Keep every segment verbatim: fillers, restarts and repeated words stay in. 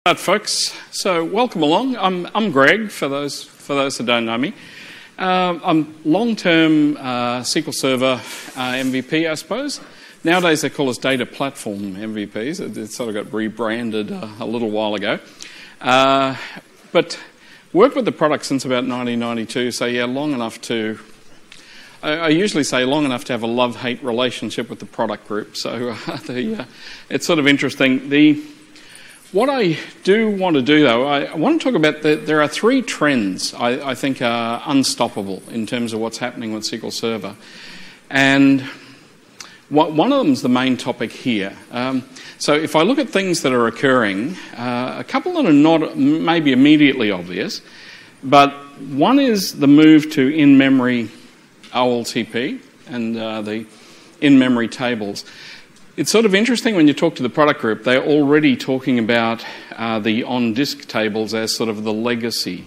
Right, folks. So, welcome along. I'm I'm Greg. For those for those who don't know me, uh, I'm long-term uh, S Q L Server uh, M V P, I suppose. Nowadays they call us Data Platform M V Ps. It, it sort of got rebranded uh, a little while ago, uh, but worked with the product since about nineteen ninety-two. So yeah, long enough to. I, I usually say long enough to have a love-hate relationship with the product group. So uh, the, uh, it's sort of interesting. The What I do want to do, though, I want to talk about that there are three trends I, I think are unstoppable in terms of what's happening with S Q L Server. And what, one of them is the main topic here. Um, so if I look at things that are occurring, uh, a couple that are not maybe immediately obvious, but one is the move to in-memory O L T P and uh, the in-memory tables. It's sort of interesting when you talk to the product group, they're already talking about uh, the on-disk tables as sort of the legacy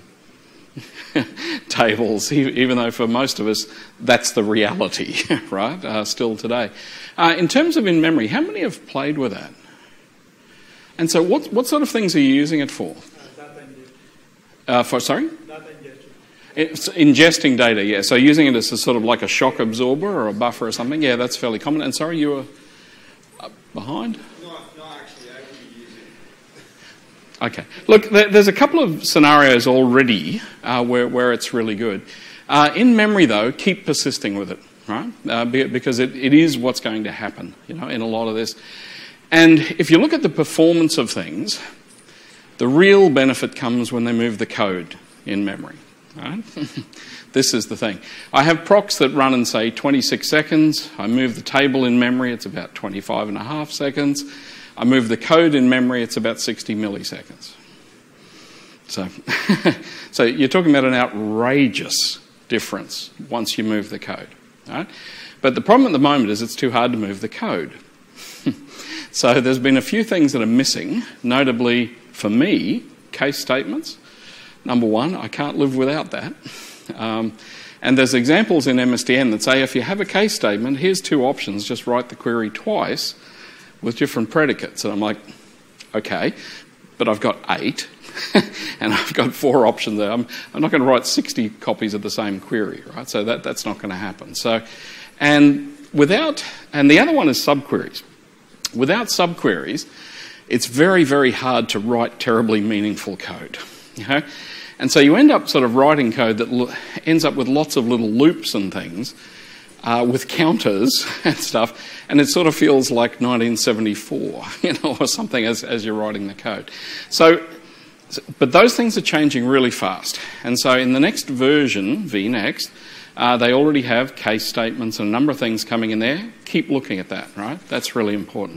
tables, even though for most of us that's the reality, right, uh, still today. Uh, in terms of in-memory, how many have played with that? And so what, what sort of things are you using it for? Uh, data ingestion. Uh, for, sorry? Data ingestion. It's ingesting data, yeah. So using it as a sort of like a shock absorber or a buffer or something, yeah, that's fairly common. And sorry, you were... behind? No, no, actually, I would use it. Okay. Look, there's a couple of scenarios already uh, where, where it's really good. Uh, in memory, though, keep persisting with it, right? Uh, because it, it is what's going to happen, you know, in a lot of this. And if you look at the performance of things, the real benefit comes when they move the code in memory, right? This is the thing. I have procs that run in, say, twenty-six seconds. I move the table in memory, it's about twenty-five and a half seconds. I move the code in memory, it's about sixty milliseconds. So, so you're talking about an outrageous difference once you move the code. Right? But the problem at the moment is it's too hard to move the code. So there's been a few things that are missing, notably, for me, case statements. Number one, I can't live without that. Um, and there's examples in M S D N that say if you have a case statement, here's two options, just write the query twice with different predicates. And I'm like, okay, but I've got eight and I've got four options there. I'm, I'm not going to write sixty copies of the same query, right? So that, that's not going to happen. So, and without, and the other one is subqueries. Without subqueries, it's very, very hard to write terribly meaningful code, you know? And so you end up sort of writing code that lo- ends up with lots of little loops and things, uh, with counters and stuff, and it sort of feels like nineteen seventy-four, you know, or something as, as you're writing the code. So, but those things are changing really fast. And so in the next version, vNext, uh, they already have case statements and a number of things coming in there. Keep looking at that, right? That's really important.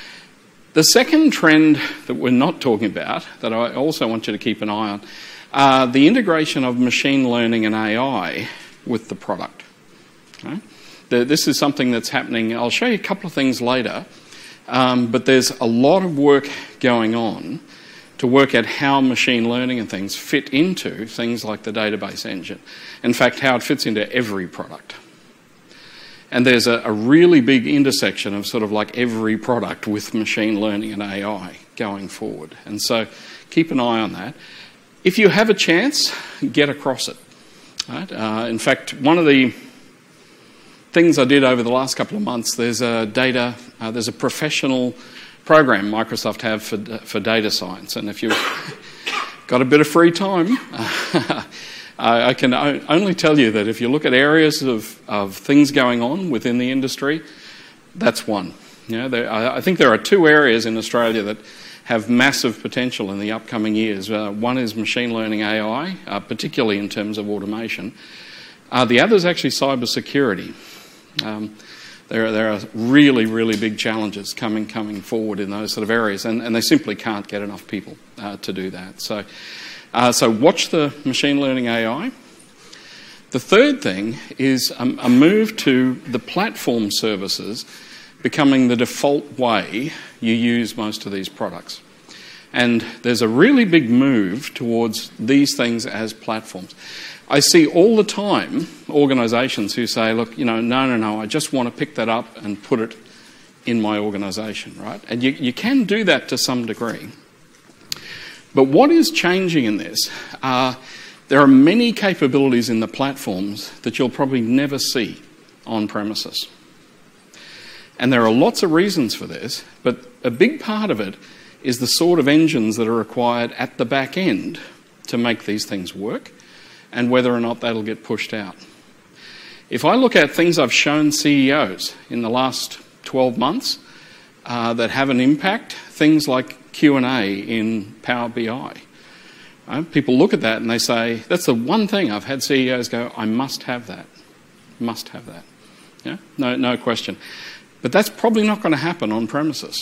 The second trend that we're not talking about, that I also want you to keep an eye on, Uh, the integration of machine learning and A I with the product. Okay? The, this is something that's happening. I'll show you a couple of things later, um, but there's a lot of work going on to work out how machine learning and things fit into things like the database engine. In fact, how it fits into every product. And there's a, a really big intersection of sort of like every product with machine learning and A I going forward. And so keep an eye on that. If you have a chance, get across it. Right? Uh, in fact, one of the things I did over the last couple of months, there's a data, uh, there's a professional program Microsoft have for for data science, and if you've got a bit of free time, uh, I can only tell you that if you look at areas of, of things going on within the industry, that's one. You know, there, I, I think there are two areas in Australia that have massive potential in the upcoming years. Uh, one is machine learning A I, uh, particularly in terms of automation. Uh, the other is actually cyber security. Um, there, there are really, really big challenges coming coming forward in those sort of areas, and, and they simply can't get enough people uh, to do that. So, uh, so watch the machine learning A I. The third thing is a, a move to the platform services becoming the default way you use most of these products. And there's a really big move towards these things as platforms. I see all the time organisations who say, look, you know, no, no, no, I just want to pick that up and put it in my organisation, right? And you, you can do that to some degree. But what is changing in this are there are many capabilities in the platforms that you'll probably never see on premises. And there are lots of reasons for this, but a big part of it is the sort of engines that are required at the back end to make these things work and whether or not that'll get pushed out. If I look at things I've shown C E Os in the last twelve months uh, that have an impact, things like Q and A in Power B I. Right? People look at that and they say, that's the one thing I've had C E Os go, I must have that. Must have that. Yeah? No, no question. But that's probably not going to happen on premises.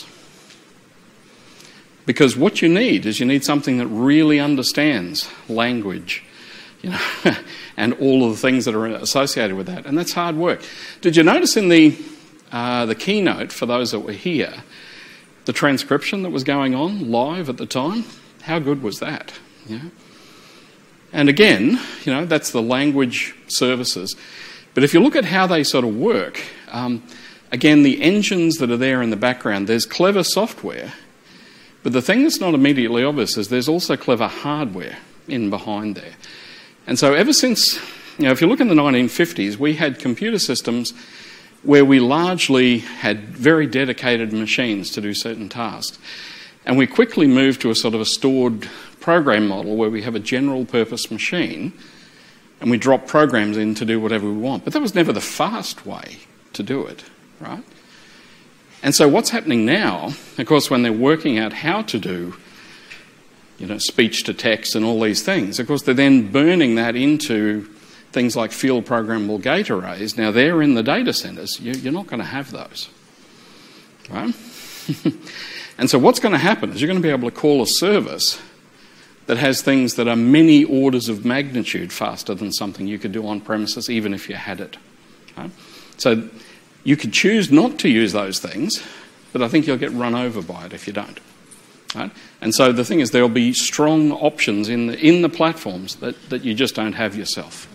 Because what you need is you need something that really understands language, you know, and all of the things that are associated with that. And that's hard work. Did you notice in the uh, the keynote, for those that were here, the transcription that was going on live at the time? How good was that? You know? And again, you know, that's the language services. But if you look at how they sort of work, um, again, the engines that are there in the background, there's clever software. But the thing that's not immediately obvious is there's also clever hardware in behind there. And so ever since, you know, if you look in the nineteen fifties, we had computer systems where we largely had very dedicated machines to do certain tasks. And we quickly moved to a sort of a stored program model where we have a general purpose machine and we drop programs in to do whatever we want. But that was never the fast way to do it, right? And so what's happening now, of course, when they're working out how to do, you know, speech to text and all these things, of course, they're then burning that into things like field programmable gate arrays. Now, they're in the data centres. You, you're not going to have those, right? And so what's going to happen is you're going to be able to call a service that has things that are many orders of magnitude faster than something you could do on premises, even if you had it. Right? So you could choose not to use those things, but I think you'll get run over by it if you don't. Right? And so the thing is, there'll be strong options in the, in the platforms that, that you just don't have yourself.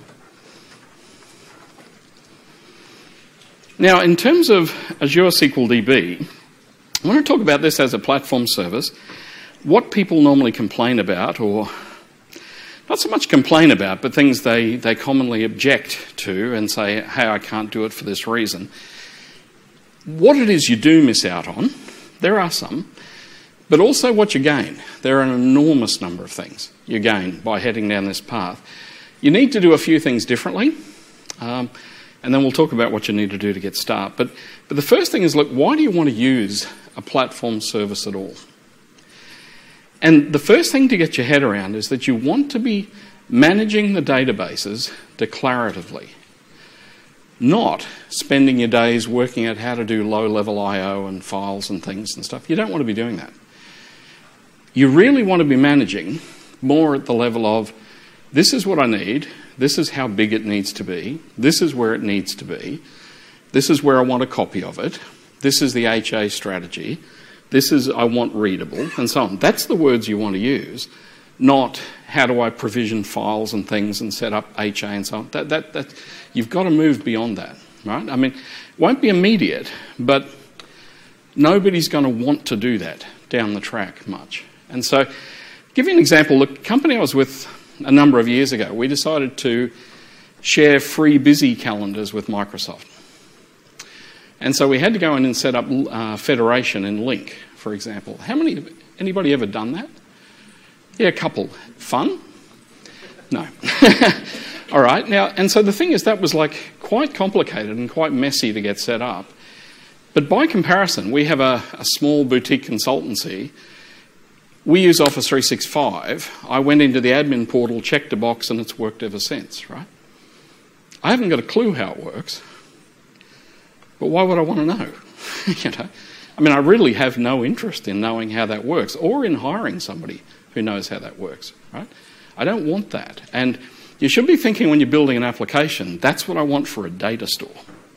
Now, in terms of Azure S Q L D B, I want to talk about this as a platform service. What people normally complain about, or not so much complain about, but things they, they commonly object to and say, hey, I can't do it for this reason. What it is you do miss out on, there are some, but also what you gain. There are an enormous number of things you gain by heading down this path. You need to do a few things differently, um, and then we'll talk about what you need to do to get started. But, but the first thing is, look, why do you want to use a platform service at all? And the first thing to get your head around is that you want to be managing the databases declaratively, not spending your days working out how to do low-level I O and files and things and stuff. You don't want to be doing that. You really want to be managing more at the level of, this is what I need, this is how big it needs to be, this is where it needs to be, this is where I want a copy of it, this is the H A strategy, this is I want readable, and so on. That's the words you want to use, not how do I provision files and things and set up H A and so on. That, that, that, you've got to move beyond that, right? I mean, it won't be immediate, but nobody's going to want to do that down the track much. And so, give you an example. The company I was with a number of years ago, we decided to share free busy calendars with Microsoft. And so we had to go in and set up uh, Federation in Lync, for example. How many, anybody ever done that? Yeah, a couple. Fun? No. All right. Now, and so the thing is, that was like quite complicated and quite messy to get set up. But by comparison, we have a, a small boutique consultancy. We use Office three sixty-five. I went into the admin portal, checked a box, and it's worked ever since, right? I haven't got a clue how it works. But why would I want to know? you know, I mean, I really have no interest in knowing how that works or in hiring somebody who knows how that works, right? I don't want that. And you should be thinking when you're building an application, that's what I want for a data store.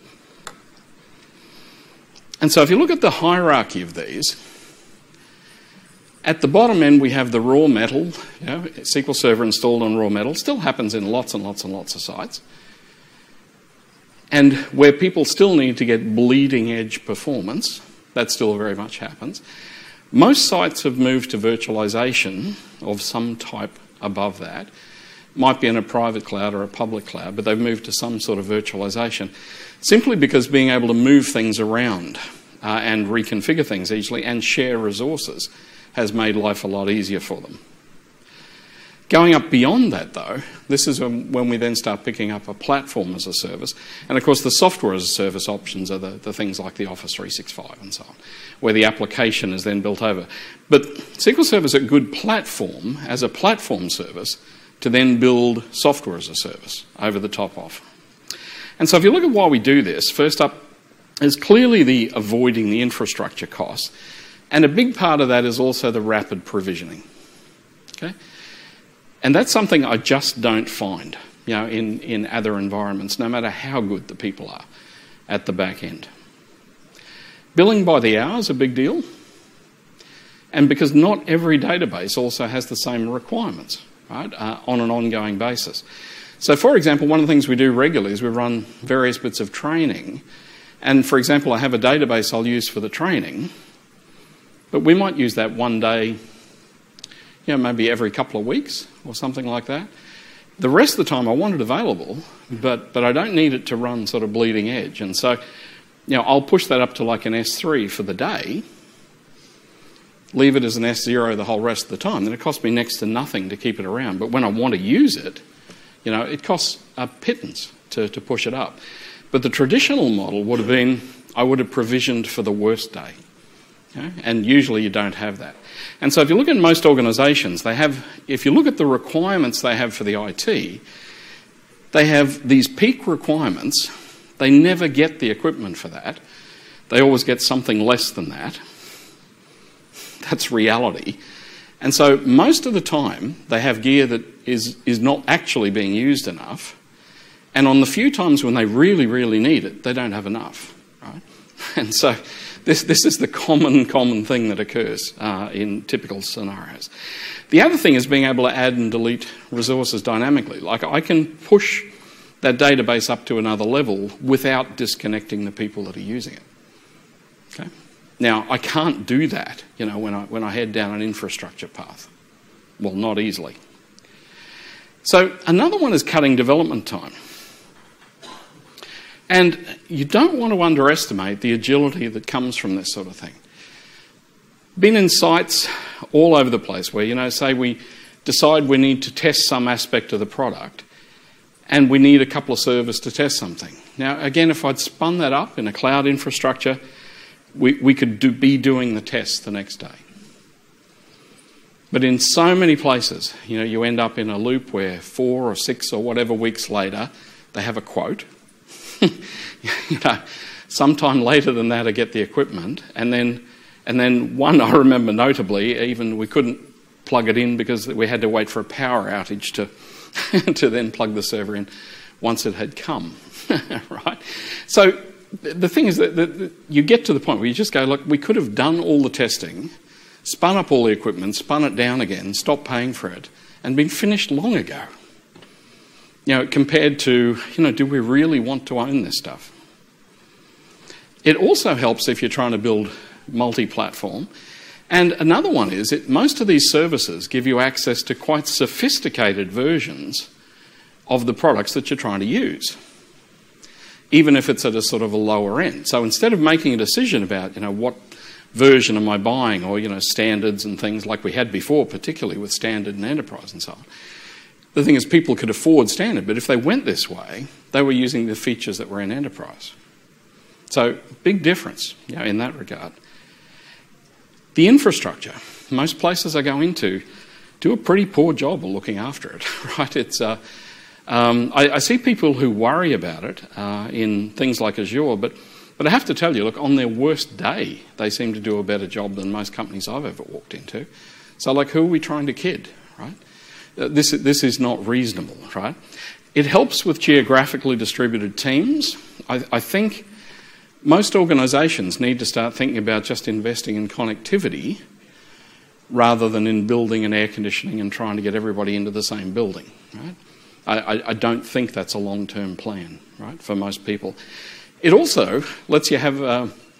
And so if you look at the hierarchy of these, at the bottom end we have the raw metal, you know, S Q L Server installed on raw metal. Still happens in lots and lots and lots of sites. And where people still need to get bleeding edge performance, that still very much happens. Most sites have moved to virtualization of some type above that. Might be in a private cloud or a public cloud, but they've moved to some sort of virtualization, simply because being able to move things around uh, and reconfigure things easily and share resources has made life a lot easier for them. Going up beyond that, though, this is when, when we then start picking up a platform as a service. And of course, the software as a service options are the, the things like the Office three sixty-five and so on, where the application is then built over. But S Q L Server is a good platform as a platform service to then build software as a service over the top of. And so if you look at why we do this, first up is clearly the avoiding the infrastructure costs. And a big part of that is also the rapid provisioning. Okay? And that's something I just don't find, you know, in, in other environments, no matter how good the people are at the back end. Billing by the hour is a big deal. And because not every database also has the same requirements, right, uh, on an ongoing basis. So, for example, one of the things we do regularly is we run various bits of training. And, for example, I have a database I'll use for the training, but we might use that one day, you know, maybe every couple of weeks or something like that. The rest of the time I want it available, but, but I don't need it to run sort of bleeding edge. And so, you know, I'll push that up to like an S three for the day, leave it as an S zero the whole rest of the time. Then it costs me next to nothing to keep it around. But when I want to use it, you know, it costs a pittance to, to push it up. But the traditional model would have been, I would have provisioned for the worst day. Okay? And usually you don't have that. And so if you look at most organisations, they have, if you look at the requirements they have for the I T, they have these peak requirements. They never get the equipment for that. They always get something less than that. That's reality. And so most of the time they have gear that is, is not actually being used enough. And on the few times when they really, really need it, they don't have enough. Right? And so this, this is the common, common thing that occurs uh, in typical scenarios. The other thing is being able to add and delete resources dynamically. Like I can push that database up to another level without disconnecting the people that are using it. Okay? Now, I can't do that, you know, when I, when I head down an infrastructure path. Well, not easily. So another one is cutting development time. And you don't want to underestimate the agility that comes from this sort of thing. Been in sites all over the place where, you know, say we decide we need to test some aspect of the product and we need a couple of servers to test something. Now, again, if I'd spun that up in a cloud infrastructure, we, we could do, be doing the tests the next day. But in so many places, you know, you end up in a loop where four or six or whatever weeks later, they have a quote. You know, sometime later than that, I get the equipment, and then, and then one I remember notably, even we couldn't plug it in because we had to wait for a power outage to to then plug the server in once it had come, right? So the thing is that, that you get to the point where you just go, look, we could have done all the testing, spun up all the equipment, spun it down again, stopped paying for it, and been finished long ago. You know, compared to, you know, do we really want to own this stuff? It also helps if you're trying to build multi-platform. And another one is that most of these services give you access to quite sophisticated versions of the products that you're trying to use, even if it's at a sort of a lower end. So instead of making a decision about, you know, what version am I buying, or, you know, standards and things like we had before, particularly with standard and enterprise and so on, the thing is, people could afford standard, but if they went this way, they were using the features that were in enterprise. So, big difference, you know, in that regard. The infrastructure, most places I go into do a pretty poor job of looking after it, right? It's, uh, um, I, I see people who worry about it uh, in things like Azure, but, but I have to tell you, look, on their worst day, they seem to do a better job than most companies I've ever walked into. So, like, who are we trying to kid, right? Uh, this, this is not reasonable, right? It helps with geographically distributed teams. I, I think most organisations need to start thinking about just investing in connectivity rather than in building and air conditioning and trying to get everybody into the same building, right? I, I, I don't think that's a long-term plan, right, for most people. It also lets you have uh,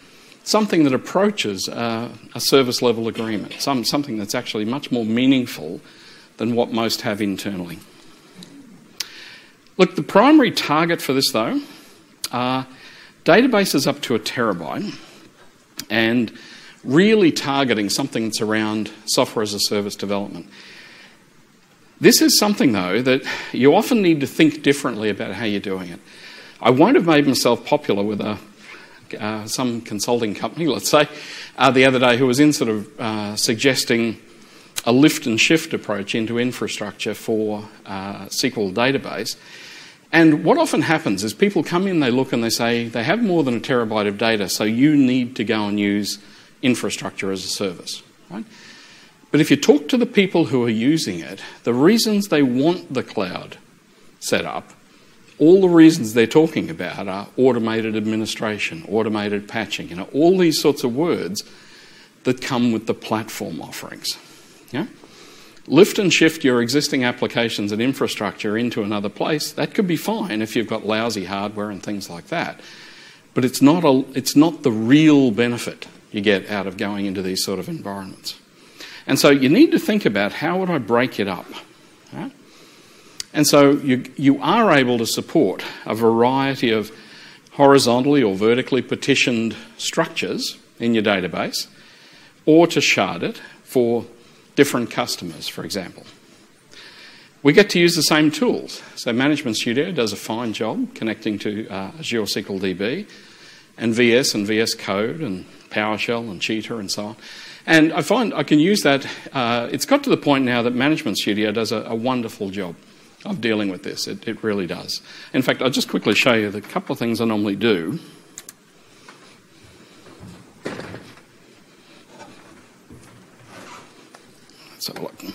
something that approaches uh, a service level agreement, some, something that's actually much more meaningful than what most have internally. Look, the primary target for this, though, are databases up to a terabyte and really targeting something that's around software as a service development. This is something, though, that you often need to think differently about how you're doing it. I won't have made myself popular with a, uh, some consulting company, let's say, uh, the other day who was in sort of uh, suggesting a lift and shift approach into infrastructure for uh, S Q L database. And what often happens is people come in, they look and they say, they have more than a terabyte of data, so you need to go and use infrastructure as a service, right? But if you talk to the people who are using it, the reasons they want the cloud set up, all the reasons they're talking about are automated administration, automated patching, you know, all these sorts of words that come with the platform offerings. Yeah? Lift and shift your existing applications and infrastructure into another place, that could be fine if you've got lousy hardware and things like that. But it's not, a, it's not the real benefit you get out of going into these sort of environments. And so you need to think about, how would I break it up? Right? And so you, you are able to support a variety of horizontally or vertically partitioned structures in your database, or to shard it for different customers, for example. We get to use the same tools. So Management Studio does a fine job connecting to uh, Azure S Q L D B, and V S and V S Code and PowerShell and Cheetah and so on. And I find I can use that. Uh, it's got to the point now that Management Studio does a, a wonderful job of dealing with this. It, it really does. In fact, I'll just quickly show you the couple of things I normally do. Let's have a look.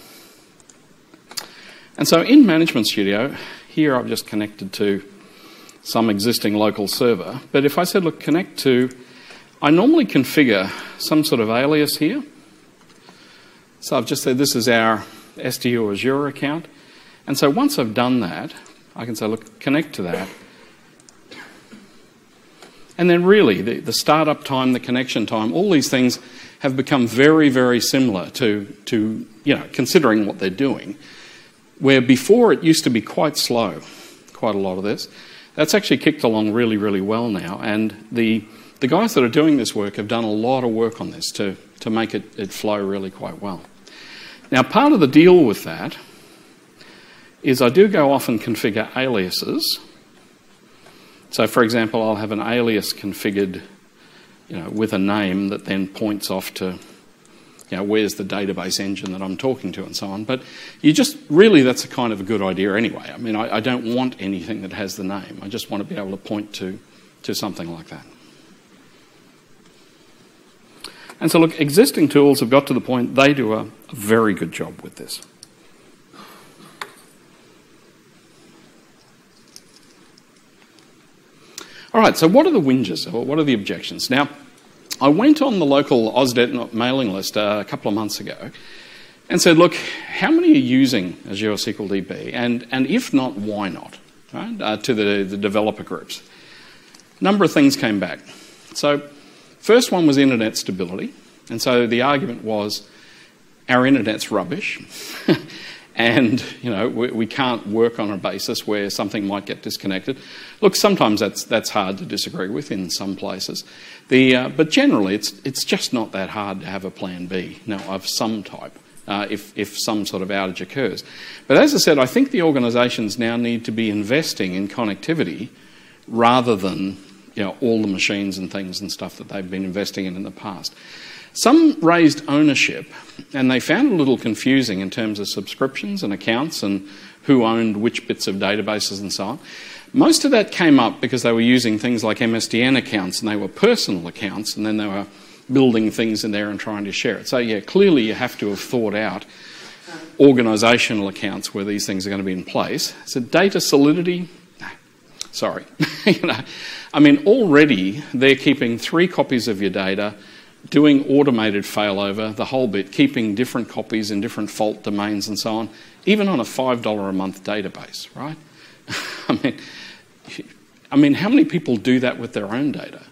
And so in Management Studio, here I've just connected to some existing local server. But if I said, look, connect to, I normally configure some sort of alias here. So I've just said this is our S D U Azure account. And so once I've done that, I can say, look, connect to that. And then really, the, the startup time, the connection time, all these things have become very, very similar to, to, you know, considering what they're doing. Where before it used to be quite slow, quite a lot of this. That's actually kicked along really, really well now. And the the guys that are doing this work have done a lot of work on this to, to make it, it flow really quite well. Now, part of the deal with that is I do go off and configure aliases. So, for example, I'll have an alias configured, you know, with a name that then points off to, you know, where's the database engine that I'm talking to and so on. But you just, really, that's a kind of a good idea anyway. I mean, I, I don't want anything that has the name. I just want to be able to point to, to something like that. And so, look, existing tools have got to the point they do a, a very good job with this. All right, so what are the whinges, or what are the objections? Now, I went on the local AusDet mailing list uh, a couple of months ago and said, look, how many are using Azure S Q L D B? And, and if not, why not? Right? Uh, to the, the developer groups. A number of things came back. So, first one was internet stability. And so the argument was, our internet's rubbish. And, you know, we, we can't work on a basis where something might get disconnected. Look, sometimes that's that's hard to disagree with in some places. The uh, but generally, it's it's just not that hard to have a plan B, now, of some type, uh, if if some sort of outage occurs. But as I said, I think the organisations now need to be investing in connectivity rather than, you know, all the machines and things and stuff that they've been investing in in the past. Some raised ownership, and they found it a little confusing in terms of subscriptions and accounts and who owned which bits of databases and so on. Most of that came up because they were using things like M S D N accounts, and they were personal accounts, and then they were building things in there and trying to share it. So, yeah, clearly you have to have thought out organisational accounts where these things are going to be in place. So data solidity, sorry. you know, I mean, already they're keeping three copies of your data, doing automated failover, the whole bit, keeping different copies in different fault domains and so on, even on a five dollars a month database, right? I mean, I mean, how many people do that with their own data?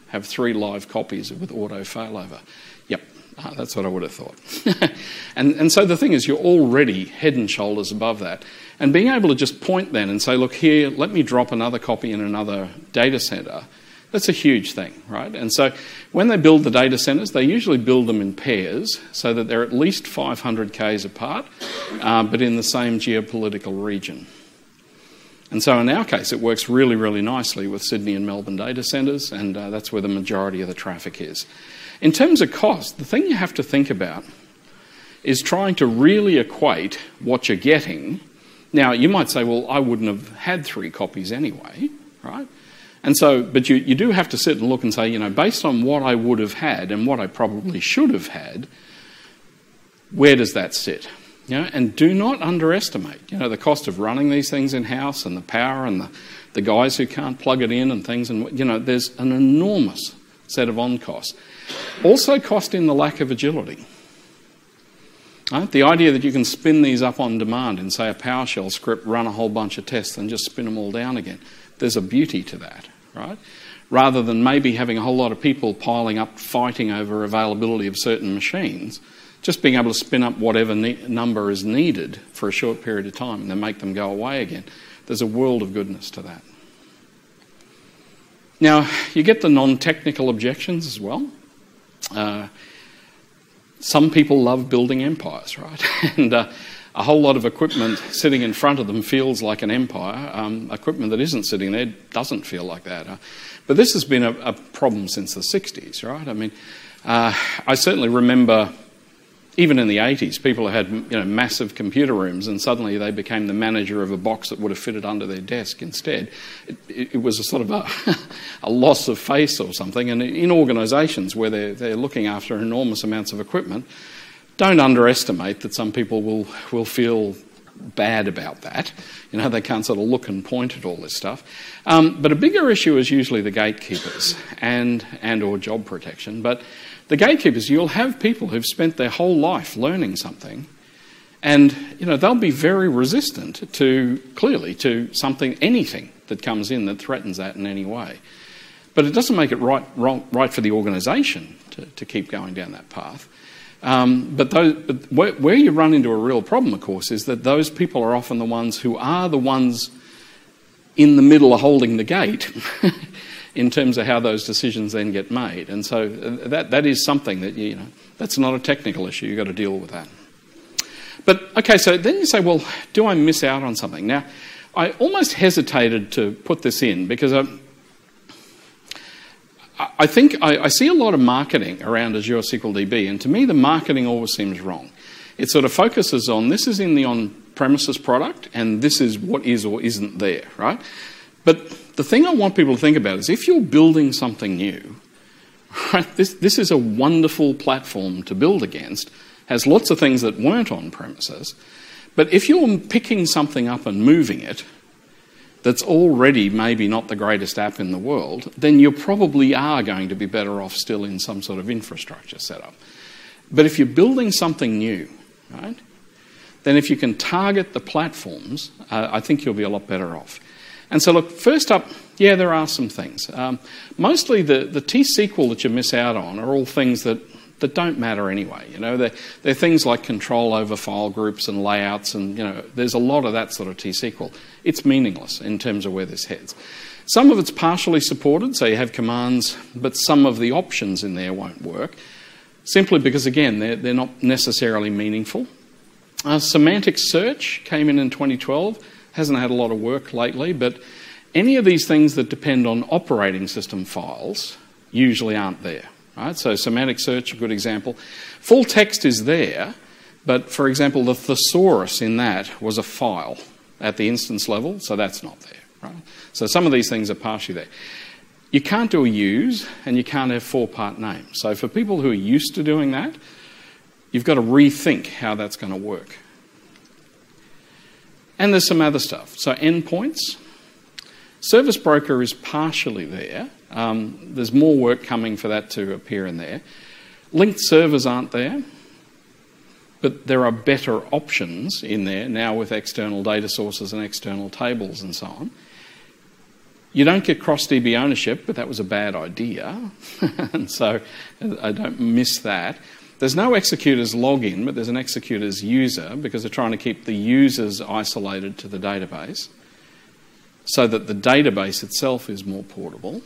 have three live copies with auto failover. Yep, uh, that's what I would have thought. and, and so the thing is, you're already head and shoulders above that. And being able to just point then and say, look, here, let me drop another copy in another data center, that's a huge thing, right? And so when they build the data centers, they usually build them in pairs so that they're at least five hundred kays apart, uh, but in the same geopolitical region. And so in our case, it works really, really nicely with Sydney and Melbourne data centres, and uh, that's where the majority of the traffic is. In terms of cost, the thing you have to think about is trying to really equate what you're getting. Now, you might say, well, I wouldn't have had three copies anyway, right? And so, but you, you do have to sit and look and say, you know, based on what I would have had and what I probably should have had, where does that sit? You know, and do not underestimate, you know, the cost of running these things in-house and the power and the, the guys who can't plug it in and things. And, you know, there's an enormous set of on-costs. Also cost in the lack of agility. Right? The idea that you can spin these up on demand in, say, a PowerShell script, run a whole bunch of tests and just spin them all down again. There's a beauty to that, right? Rather than maybe having a whole lot of people piling up, fighting over availability of certain machines, just being able to spin up whatever ne- number is needed for a short period of time and then make them go away again. There's a world of goodness to that. Now, you get the non-technical objections as well. Uh, some people love building empires, right? and uh, a whole lot of equipment sitting in front of them feels like an empire. Um, equipment that isn't sitting there doesn't feel like that. Uh, but this has been a, a problem since the sixties, right? I mean, uh, I certainly remember, even in the eighties, people had, you know, massive computer rooms, and suddenly they became the manager of a box that would have fitted under their desk instead. It, it, it was a sort of a, a loss of face or something. And in organisations where they're, they're looking after enormous amounts of equipment, don't underestimate that some people will, will feel bad about that. You know, they can't sort of look and point at all this stuff. Um, but a bigger issue is usually the gatekeepers and, and or job protection. But the gatekeepers, you'll have people who've spent their whole life learning something, and, you know, they'll be very resistant to, clearly, to something, anything that comes in that threatens that in any way. But it doesn't make it right, wrong, right for the organisation to, to keep going down that path. Um, but, those, but where, where you run into a real problem, of course, is that those people are often the ones who are the ones in the middle of holding the gate in terms of how those decisions then get made. And so that that is something that, you know, that's not a technical issue. You've got to deal with that. But, okay, so then you say, well, do I miss out on something? Now, I almost hesitated to put this in because I, I think I, I see a lot of marketing around Azure S Q L D B, and to me the marketing always seems wrong. It sort of focuses on this is in the on-premises product and this is what is or isn't there, right? But the thing I want people to think about is if you're building something new, right, this, this is a wonderful platform to build against, has lots of things that weren't on-premises, but if you're picking something up and moving it, that's already maybe not the greatest app in the world, then you probably are going to be better off still in some sort of infrastructure setup. But if you're building something new, right, then if you can target the platforms, uh, I think you'll be a lot better off. And so look, first up, yeah, there are some things. Um, mostly the, the T S Q L that you miss out on are all things that, that don't matter anyway. You know, they're, they're things like control over file groups and layouts, and, you know, there's a lot of that sort of T S Q L. It's meaningless in terms of where this heads. Some of it's partially supported, so you have commands, but some of the options in there won't work, simply because, again, they're, they're not necessarily meaningful. Uh, semantic search came in in twenty twelve. Hasn't had a lot of work lately, but any of these things that depend on operating system files usually aren't there. Right? So semantic search, a good example. Full text is there, but for example, the thesaurus in that was a file at the instance level, so that's not there. Right? So some of these things are partially there. You can't do a use, and you can't have four-part names. So for people who are used to doing that, you've got to rethink how that's going to work. And there's some other stuff. So endpoints. Service Broker is partially there. Um, there's more work coming for that to appear in there. Linked servers aren't there, but there are better options in there now with external data sources and external tables and so on. You don't get cross-D B ownership, but that was a bad idea, and so I don't miss that. There's no executors login, but there's an executors user because they're trying to keep the users isolated to the database so that the database itself is more portable.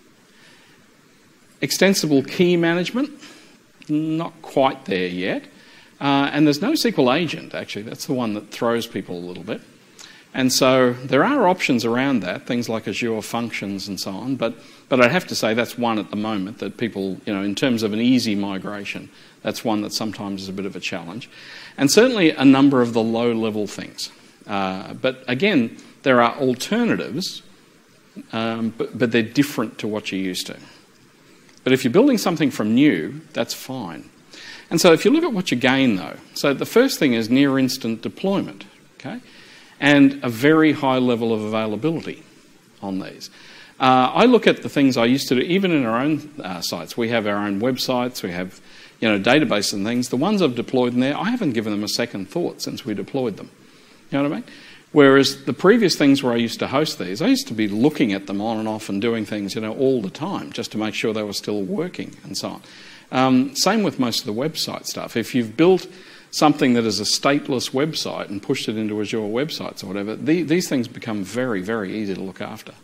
Extensible key management, not quite there yet. Uh, and there's no S Q L agent, actually. That's the one that throws people a little bit. And so there are options around that, things like Azure Functions and so on, but, but I'd have to say that's one at the moment that people, you know, in terms of an easy migration, that's one that sometimes is a bit of a challenge. And certainly a number of the low-level things. Uh, but again, there are alternatives, um, but, but they're different to what you're used to. But if you're building something from new, that's fine. And so if you look at what you gain, though, so the first thing is near-instant deployment, okay? And a very high level of availability on these. Uh, I look at the things I used to do, even in our own uh, sites. We have our own websites, we have, you know, database and things. The ones I've deployed in there, I haven't given them a second thought since we deployed them. You know what I mean? Whereas the previous things where I used to host these, I used to be looking at them on and off and doing things, you know, all the time just to make sure they were still working and so on. Um, same with most of the website stuff. If you've built something that is a stateless website and pushed it into Azure websites or whatever, the, these things become very, very easy to look after.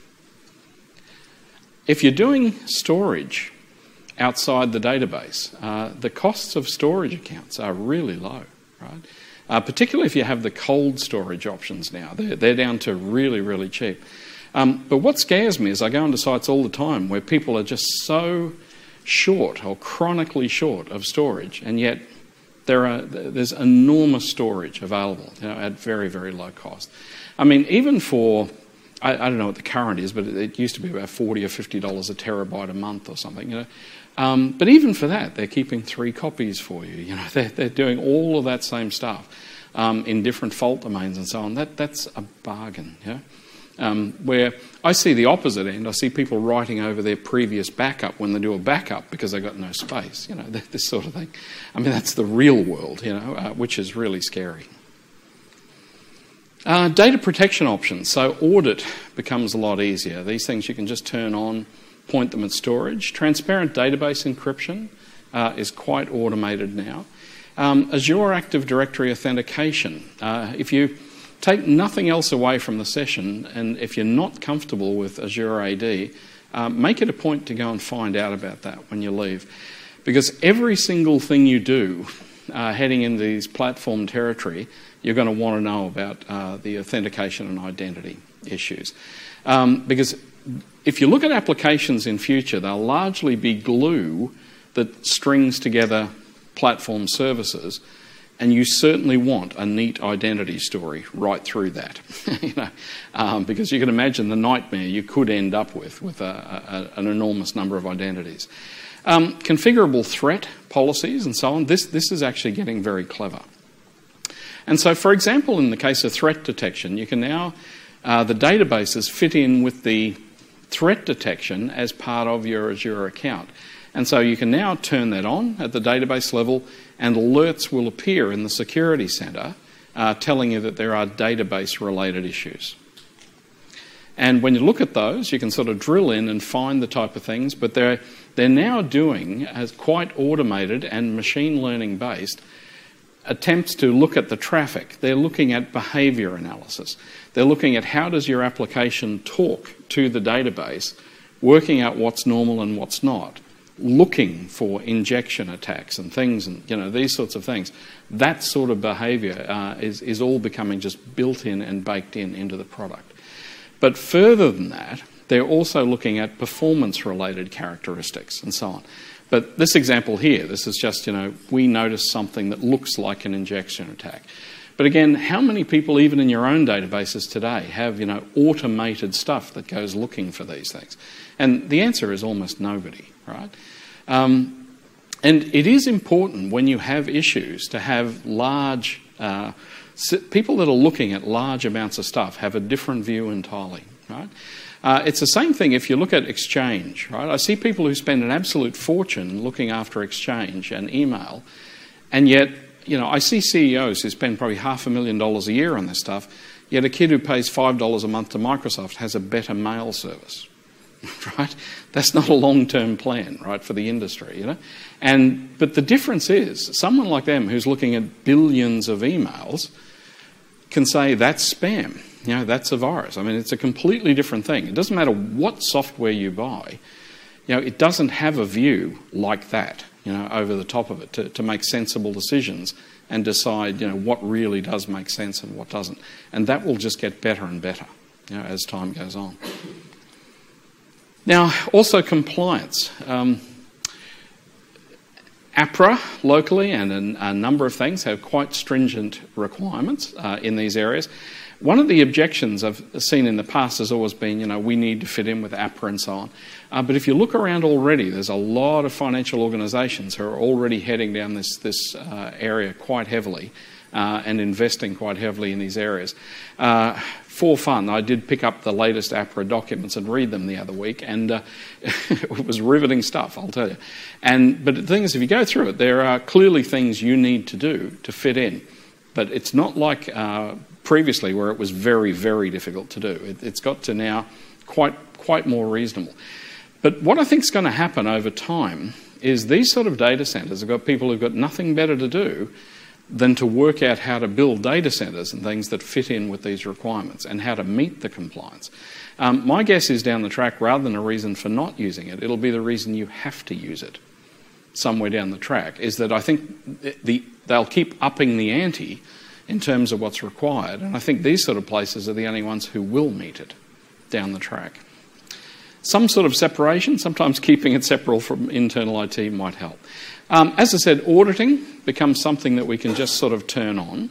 If you're doing storage outside the database, uh, the costs of storage accounts are really low, right? Uh, particularly if you have the cold storage options now. They're, they're down to really, really cheap. Um, but what scares me is I go onto sites all the time where people are just so short or chronically short of storage, and yet there are there's enormous storage available, you know, at very, very low cost. I mean, even for, I, I don't know what the current is, but it, it used to be about forty or fifty dollars a terabyte a month or something, you know. Um, but even for that, they're keeping three copies for you. You know, they're, they're doing all of that same stuff um, in different fault domains and so on. That that's a bargain, you know. Um, where I see the opposite end. I see people writing over their previous backup when they do a backup because they've got no space, you know, this sort of thing. I mean, that's the real world, you know, uh, which is really scary. Uh, data protection options. So audit becomes a lot easier. These things you can just turn on, point them at storage. Transparent database encryption uh, is quite automated now. Um, Azure Active Directory authentication. Uh, if you take nothing else away from the session, and if you're not comfortable with Azure A D, uh, make it a point to go and find out about that when you leave. Because every single thing you do uh, heading into this platform territory, you're going to want to know about uh, the authentication and identity issues. Um, because if you look at applications in future, they'll largely be glue that strings together platform services, and you certainly want a neat identity story right through that, you know, um, because you can imagine the nightmare you could end up with with a, a, an enormous number of identities. Um, configurable threat policies and so on. This this is actually getting very clever. And so, for example, in the case of threat detection, you can now uh, the databases fit in with the threat detection as part of your Azure account. And so you can now turn that on at the database level, and alerts will appear in the Security Center uh, telling you that there are database-related issues. And when you look at those, you can sort of drill in and find the type of things, but they're, they're now doing, as quite automated and machine learning-based, attempts to look at the traffic. They're looking at behaviour analysis. They're looking at how does your application talk to the database, working out what's normal and what's not, looking for injection attacks and things, and you know, these sorts of things. That sort of behaviour uh, is, is all becoming just built in and baked in into the product. But further than that, they're also looking at performance-related characteristics and so on. But this example here, this is just, you know, we noticed something that looks like an injection attack. But again, how many people, even in your own databases today, have, you know, automated stuff that goes looking for these things? And the answer is almost nobody, right? Um, and it is important when you have issues to have large, uh, people that are looking at large amounts of stuff have a different view entirely, right? Uh, it's the same thing if you look at Exchange, right? I see people who spend an absolute fortune looking after Exchange and email, and yet, you know, I see C E Os who spend probably half a million dollars a year on this stuff, Yet a kid who pays five dollars a month to Microsoft has a better mail service, right? That's not a long-term plan, right, for the industry, you know? And, but the difference is, someone like them who's looking at billions of emails can say that's spam, you know, that's a virus. I mean, it's a completely different thing. It doesn't matter what software you buy, you know, it doesn't have a view like that, you know, over the top of it to, to make sensible decisions and decide, you know, what really does make sense and what doesn't. And that will just get better and better, you know, as time goes on. Now, also compliance. Um, APRA locally and a, a number of things have quite stringent requirements uh, in these areas. One of the objections I've seen in the past has always been, you know, we need to fit in with APRA and so on. Uh, but if you look around already, there's a lot of financial organisations who are already heading down this, this uh, area quite heavily uh, and investing quite heavily in these areas. Uh, for fun, I did pick up the latest APRA documents and read them the other week, and uh, it was riveting stuff, I'll tell you. And, but the thing is, if you go through it, there are clearly things you need to do to fit in. But it's not like uh, previously where it was very, very difficult to do. It, it's got to now quite, quite more reasonable. But what I think is going to happen over time is these sort of data centres have got people who've got nothing better to do than to work out how to build data centres and things that fit in with these requirements and how to meet the compliance. Um, my guess is down the track, rather than a reason for not using it, it'll be the reason you have to use it somewhere down the track, is that I think the, they'll keep upping the ante in terms of what's required. And I think these sort of places are the only ones who will meet it down the track. Some sort of separation, sometimes keeping it separate from internal I T might help. Um, as I said, auditing becomes something that we can just sort of turn on.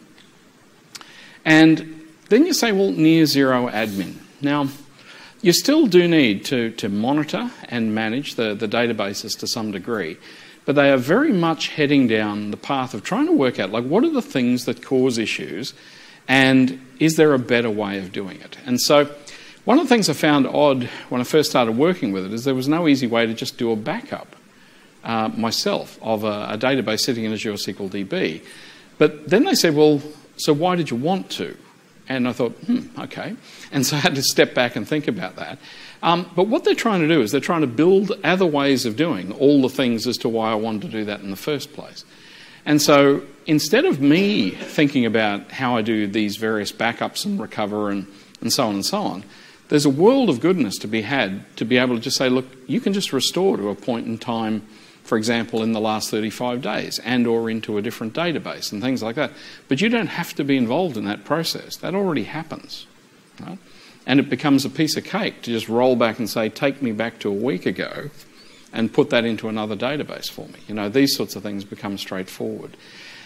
And then you say, well, near zero admin. Now, you still do need to, to monitor and manage the, the databases to some degree, but they are very much heading down the path of trying to work out, like, what are the things that cause issues, and is there a better way of doing it? And so one of the things I found odd when I first started working with it is there was no easy way to just do a backup uh, myself of a, a database sitting in Azure S Q L D B. But then they said, well, so why did you want to? And I thought, hmm, okay. And so I had to step back and think about that. Um, but what they're trying to do is they're trying to build other ways of doing all the things as to why I wanted to do that in the first place. And so instead of me thinking about how I do these various backups and recover and, and so on and so on, there's a world of goodness to be had to be able to just say, look, you can just restore to a point in time, for example, in the last thirty-five days and or into a different database and things like that. But you don't have to be involved in that process. That already happens, right? And it becomes a piece of cake to just roll back and say, take me back to a week ago and put that into another database for me. You know, these sorts of things become straightforward.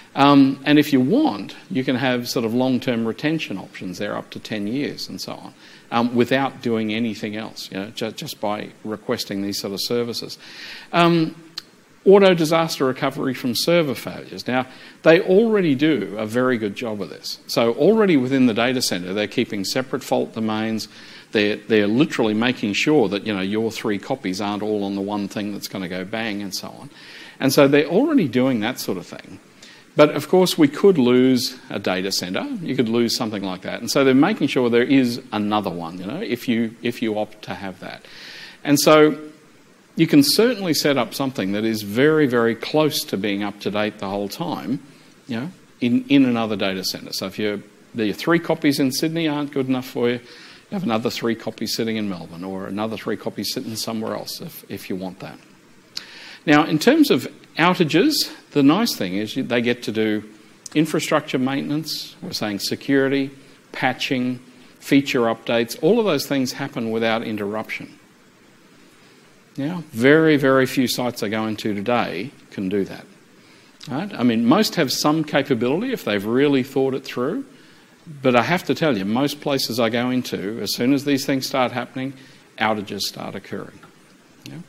Um, and if you want, you can have sort of long-term retention options there up to ten years and so on, um, without doing anything else, you know, just, just by requesting these sort of services. Um, Auto disaster recovery from server failures. Now, they already do a very good job of this. So already within the data center, they're keeping separate fault domains. They're, they're literally making sure that, you know, your three copies aren't all on the one thing that's going to go bang and so on. And so they're already doing that sort of thing. But of course, we could lose a data center. You could lose something like that. And so they're making sure there is another one, you know, if you, if you opt to have that. And so you can certainly set up something that is very, very close to being up to date the whole time, you know, in, in another data center. So if you're, the three copies in Sydney aren't good enough for you, you have another three copies sitting in Melbourne or another three copies sitting somewhere else if, if you want that. Now, in terms of outages, the nice thing is you, they get to do infrastructure maintenance, we're saying security, patching, feature updates. All of those things happen without interruption. Now, very, very few sites I go into today can do that. Right? I mean, most have some capability if they've really thought it through. But I have to tell you, most places I go into, as soon as these things start happening, outages start occurring. Yeah?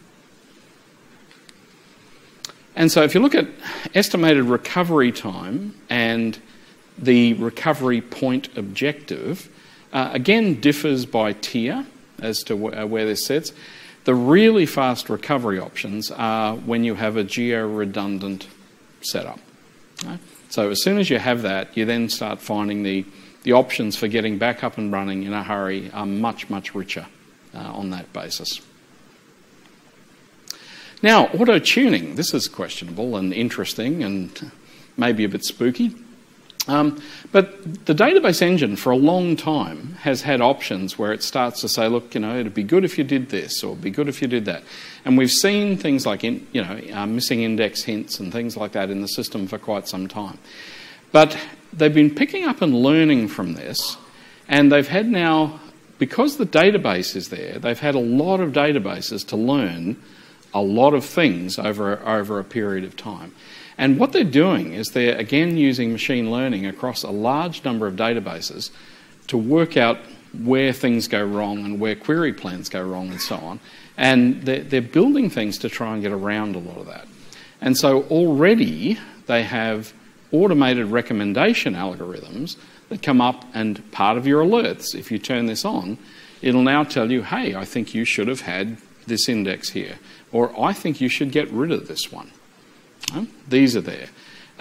And so if you look at estimated recovery time and the recovery point objective, uh, again differs by tier as to wh- uh, where this sits. The really fast recovery options are when you have a geo-redundant setup. Right? So as soon as you have that, you then start finding the the options for getting back up and running in a hurry are much, much richer uh, on that basis. Now, auto-tuning. This is questionable and interesting and maybe a bit spooky. Um, but the database engine for a long time has had options where it starts to say, look, you know, it'd be good if you did this, or it'd be good if you did that. And we've seen things like, in, you know, uh, missing index hints and things like that in the system for quite some time. But they've been picking up and learning from this, and they've had now, because the database is there, they've had a lot of databases to learn a lot of things over, over a period of time. And what they're doing is they're, again, using machine learning across a large number of databases to work out where things go wrong and where query plans go wrong and so on. And they're, they're building things to try and get around a lot of that. And so already they have automated recommendation algorithms that come up, and part of your alerts, if you turn this on, it'll now tell you, hey, I think you should have had this index here, or I think you should get rid of this one. These are there.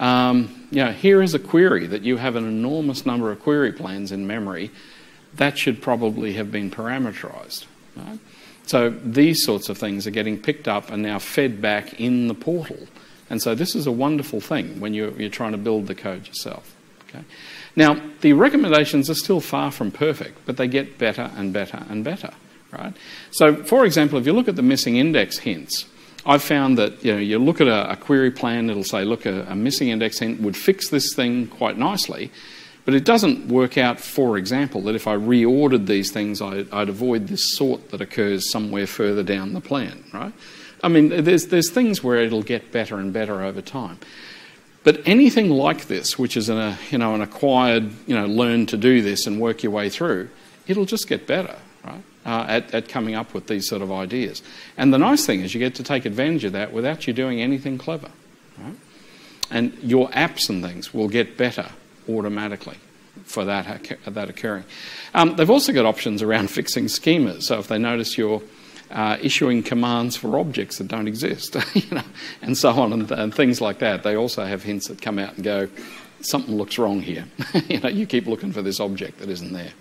Um, you know, here is a query that you have an enormous number of query plans in memory. That should probably have been parameterized. Right? So these sorts of things are getting picked up and now fed back in the portal. And so this is a wonderful thing when you're, you're trying to build the code yourself. Okay? Now, the recommendations are still far from perfect, but they get better and better and better. Right? So, for example, if you look at the missing index hints, I've found that, you know, you look at a, a query plan, it'll say, look, a, a missing index hint would fix this thing quite nicely, but it doesn't work out, for example, that if I reordered these things, I, I'd avoid this sort that occurs somewhere further down the plan, right? I mean, there's, there's things where it'll get better and better over time. But anything like this, which is an, a, you know, an acquired, you know, learn to do this and work your way through, it'll just get better, right? Uh, at, at coming up with these sort of ideas. And the nice thing is you get to take advantage of that without you doing anything clever. Right? And your apps and things will get better automatically for that, that occurring. Um, they've also got options around fixing schemas. So if they notice you're uh, issuing commands for objects that don't exist, you know, and so on and, and things like that, they also have hints that come out and go, something looks wrong here. You know, you keep looking for this object that isn't there.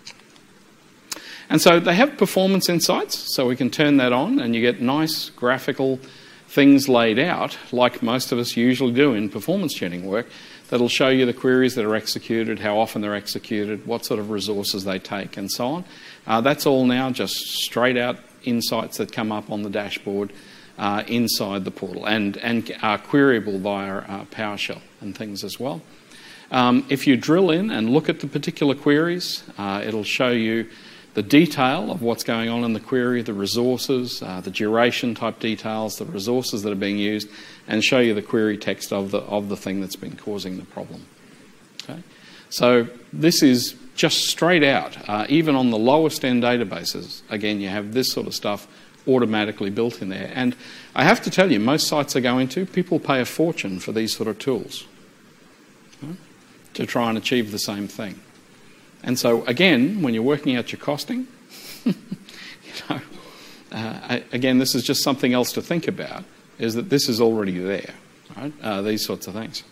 And so they have performance insights, so we can turn that on and you get nice graphical things laid out, like most of us usually do in performance tuning work, that'll show you the queries that are executed, how often they're executed, what sort of resources they take, and so on. Uh, that's all now just straight out insights that come up on the dashboard uh, inside the portal, and, and are queryable via uh, PowerShell and things as well. Um, if you drill in and look at the particular queries, uh, it'll show you the detail of what's going on in the query, the resources, uh, the duration type details, the resources that are being used, and show you the query text of the, of the thing that's been causing the problem. Okay? So this is just straight out. Uh, even on the lowest end databases, again, you have this sort of stuff automatically built in there. And I have to tell you, most sites I go into, people pay a fortune for these sort of tools, okay, to try and achieve the same thing. And so, again, when you're working out your costing, you know, uh, again, this is just something else to think about, is that this is already there, right? Uh, these sorts of things.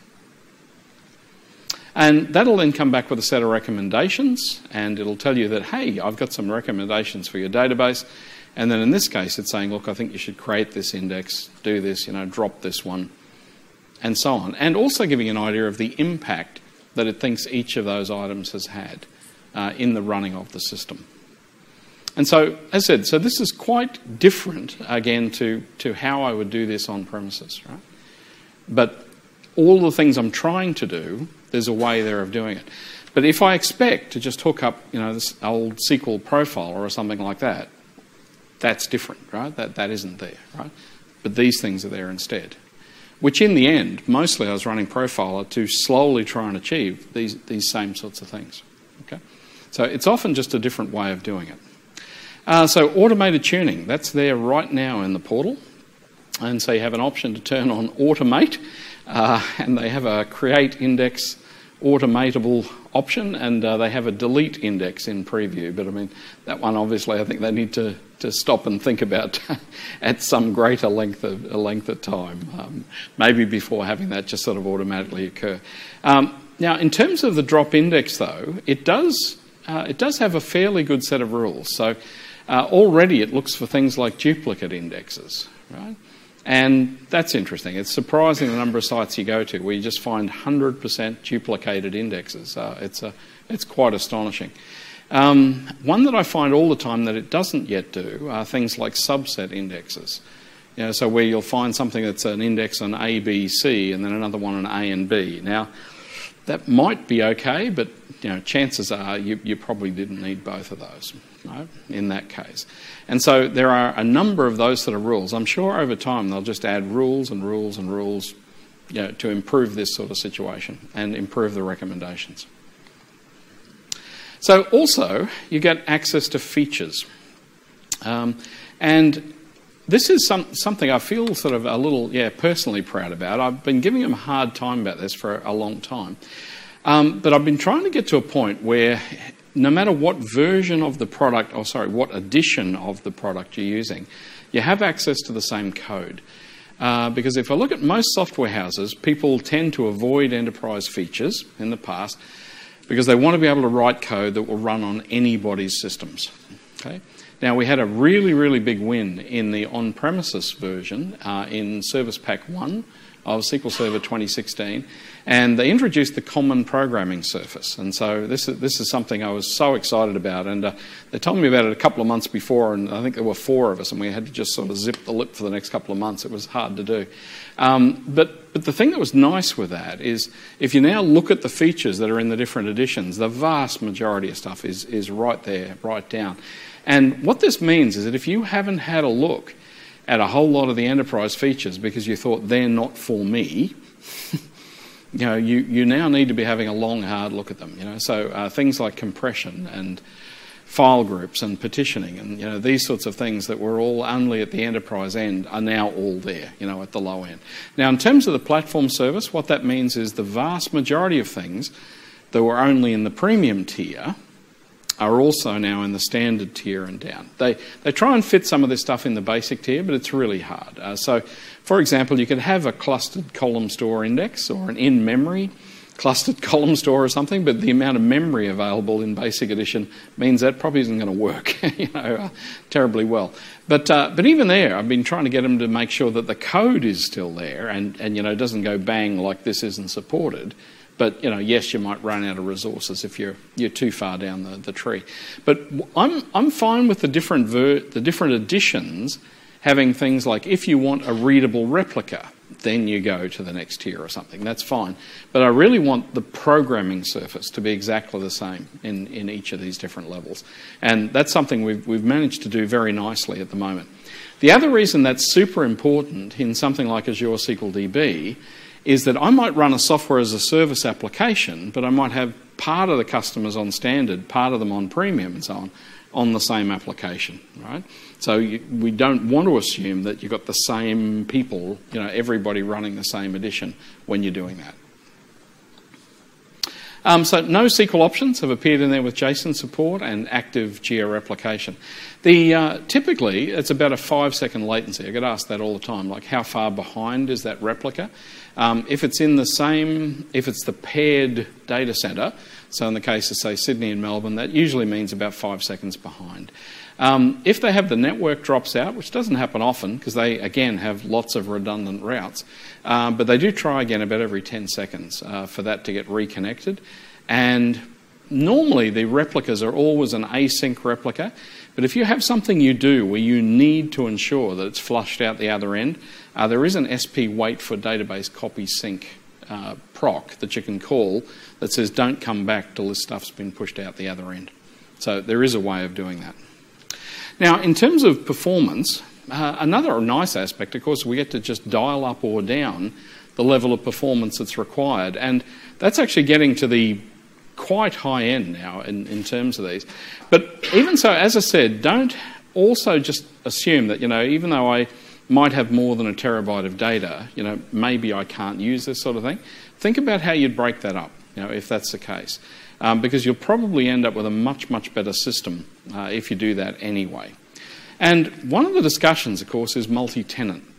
And that'll then come back with a set of recommendations, and it'll tell you that, hey, I've got some recommendations for your database. And then in this case, it's saying, look, I think you should create this index, do this, you know, drop this one, and so on. And also giving an idea of the impact that it thinks each of those items has had Uh, in the running of the system. And so, as I said, so this is quite different, again, to, to how I would do this on premises, right? But all the things I'm trying to do, there's a way there of doing it. But if I expect to just hook up, you know, this old S Q L profile or something like that, that's different, right? That, that isn't there, right? But these things are there instead. Which in the end, mostly I was running Profiler to slowly try and achieve these, these same sorts of things, okay? So it's often just a different way of doing it. Uh, so automated tuning, that's there right now in the portal. And so you have an option to turn on automate, uh, and they have a create index automatable option, and uh, they have a delete index in preview. But I mean, that one obviously I think they need to, to stop and think about at some greater length of, a length of time, um, maybe before having that just sort of automatically occur. Um, now, in terms of the drop index, though, it does uh, it does have a fairly good set of rules. So uh, already it looks for things like duplicate indexes, right? And that's interesting. It's surprising the number of sites you go to where you just find one hundred percent duplicated indexes. Uh, it's a it's quite astonishing. Um, one that I find all the time that it doesn't yet do are things like subset indexes. You know, so where you'll find something that's an index on A, B, C, and then another one on A and B. Now, that might be okay, but you know, chances are you, you probably didn't need both of those, right, in that case. And so there are a number of those sort of rules. I'm sure over time they'll just add rules and rules and rules, you know, to improve this sort of situation and improve the recommendations. So also, you get access to features. Um, and this is some, something I feel sort of a little, yeah, personally proud about. I've been giving them a hard time about this for a long time. Um, but I've been trying to get to a point where no matter what version of the product, or sorry, what edition of the product you're using, you have access to the same code. Uh, because if I look at most software houses, people tend to avoid enterprise features in the past because they want to be able to write code that will run on anybody's systems. Okay? Now, we had a really, really big win in the on-premises version uh, in Service Pack one of S Q L Server twenty sixteen, and they introduced the Common Programming Surface. And so this is, this is something I was so excited about, and uh, they told me about it a couple of months before, and I think there were four of us, and we had to just sort of zip the lip for the next couple of months. It was hard to do. Um, but, but the thing that was nice with that is if you now look at the features that are in the different editions, the vast majority of stuff is, is right there, right down. And what this means is that if you haven't had a look at a whole lot of the enterprise features because you thought they're not for me, you know, you, you now need to be having a long, hard look at them. You know, so uh, things like compression and file groups and partitioning and you know these sorts of things that were all only at the enterprise end are now all there, you know, at the low end. Now, in terms of the platform service, what that means is the vast majority of things that were only in the premium tier are also now in the standard tier and down. They they try and fit some of this stuff in the basic tier, but it's really hard. Uh, so, for example, you could have a clustered column store index or an in-memory clustered column store or something, but the amount of memory available in Basic Edition means that probably isn't going to work, you know, uh, terribly well. But uh, but even there, I've been trying to get them to make sure that the code is still there and and you know doesn't go bang like this isn't supported. But you know, yes, you might run out of resources if you're you're too far down the, the tree. But I'm I'm fine with the different ver- the different editions having things like if you want a readable replica, then you go to the next tier or something. That's fine. But I really want the programming surface to be exactly the same in, in each of these different levels. And that's something we've, we've managed to do very nicely at the moment. The other reason that's super important in something like Azure S Q L D B is that I might run a software as a service application, but I might have part of the customers on standard, part of them on premium and so on, on the same application, right? So you, we don't want to assume that you've got the same people, you know, everybody running the same edition when you're doing that. Um, so no S Q L options have appeared in there with JSON support and active georeplication. The, uh, typically, it's about a five-second latency. I get asked that all the time, like how far behind is that replica? Um, if it's in the same, if it's the paired data centre, so in the case of, say, Sydney and Melbourne, that usually means about five seconds behind. Um, if they have the network drops out, which doesn't happen often because they, again, have lots of redundant routes, um, but they do try again about every ten seconds uh, for that to get reconnected. And normally the replicas are always an async replica, but if you have something you do where you need to ensure that it's flushed out the other end, uh, there is an S P wait for database copy sync uh, proc that you can call that says don't come back till this stuff's been pushed out the other end. So there is a way of doing that. Now, in terms of performance, uh, another nice aspect, of course, we get to just dial up or down the level of performance that's required. And that's actually getting to the quite high end now in, in terms of these. But even so, as I said, don't also just assume that, you know, even though I might have more than a terabyte of data, you know, maybe I can't use this sort of thing. Think about how you'd break that up, you know, if that's the case. Um, because you'll probably end up with a much, much better system uh, if you do that anyway. And one of the discussions, of course, is multi-tenant.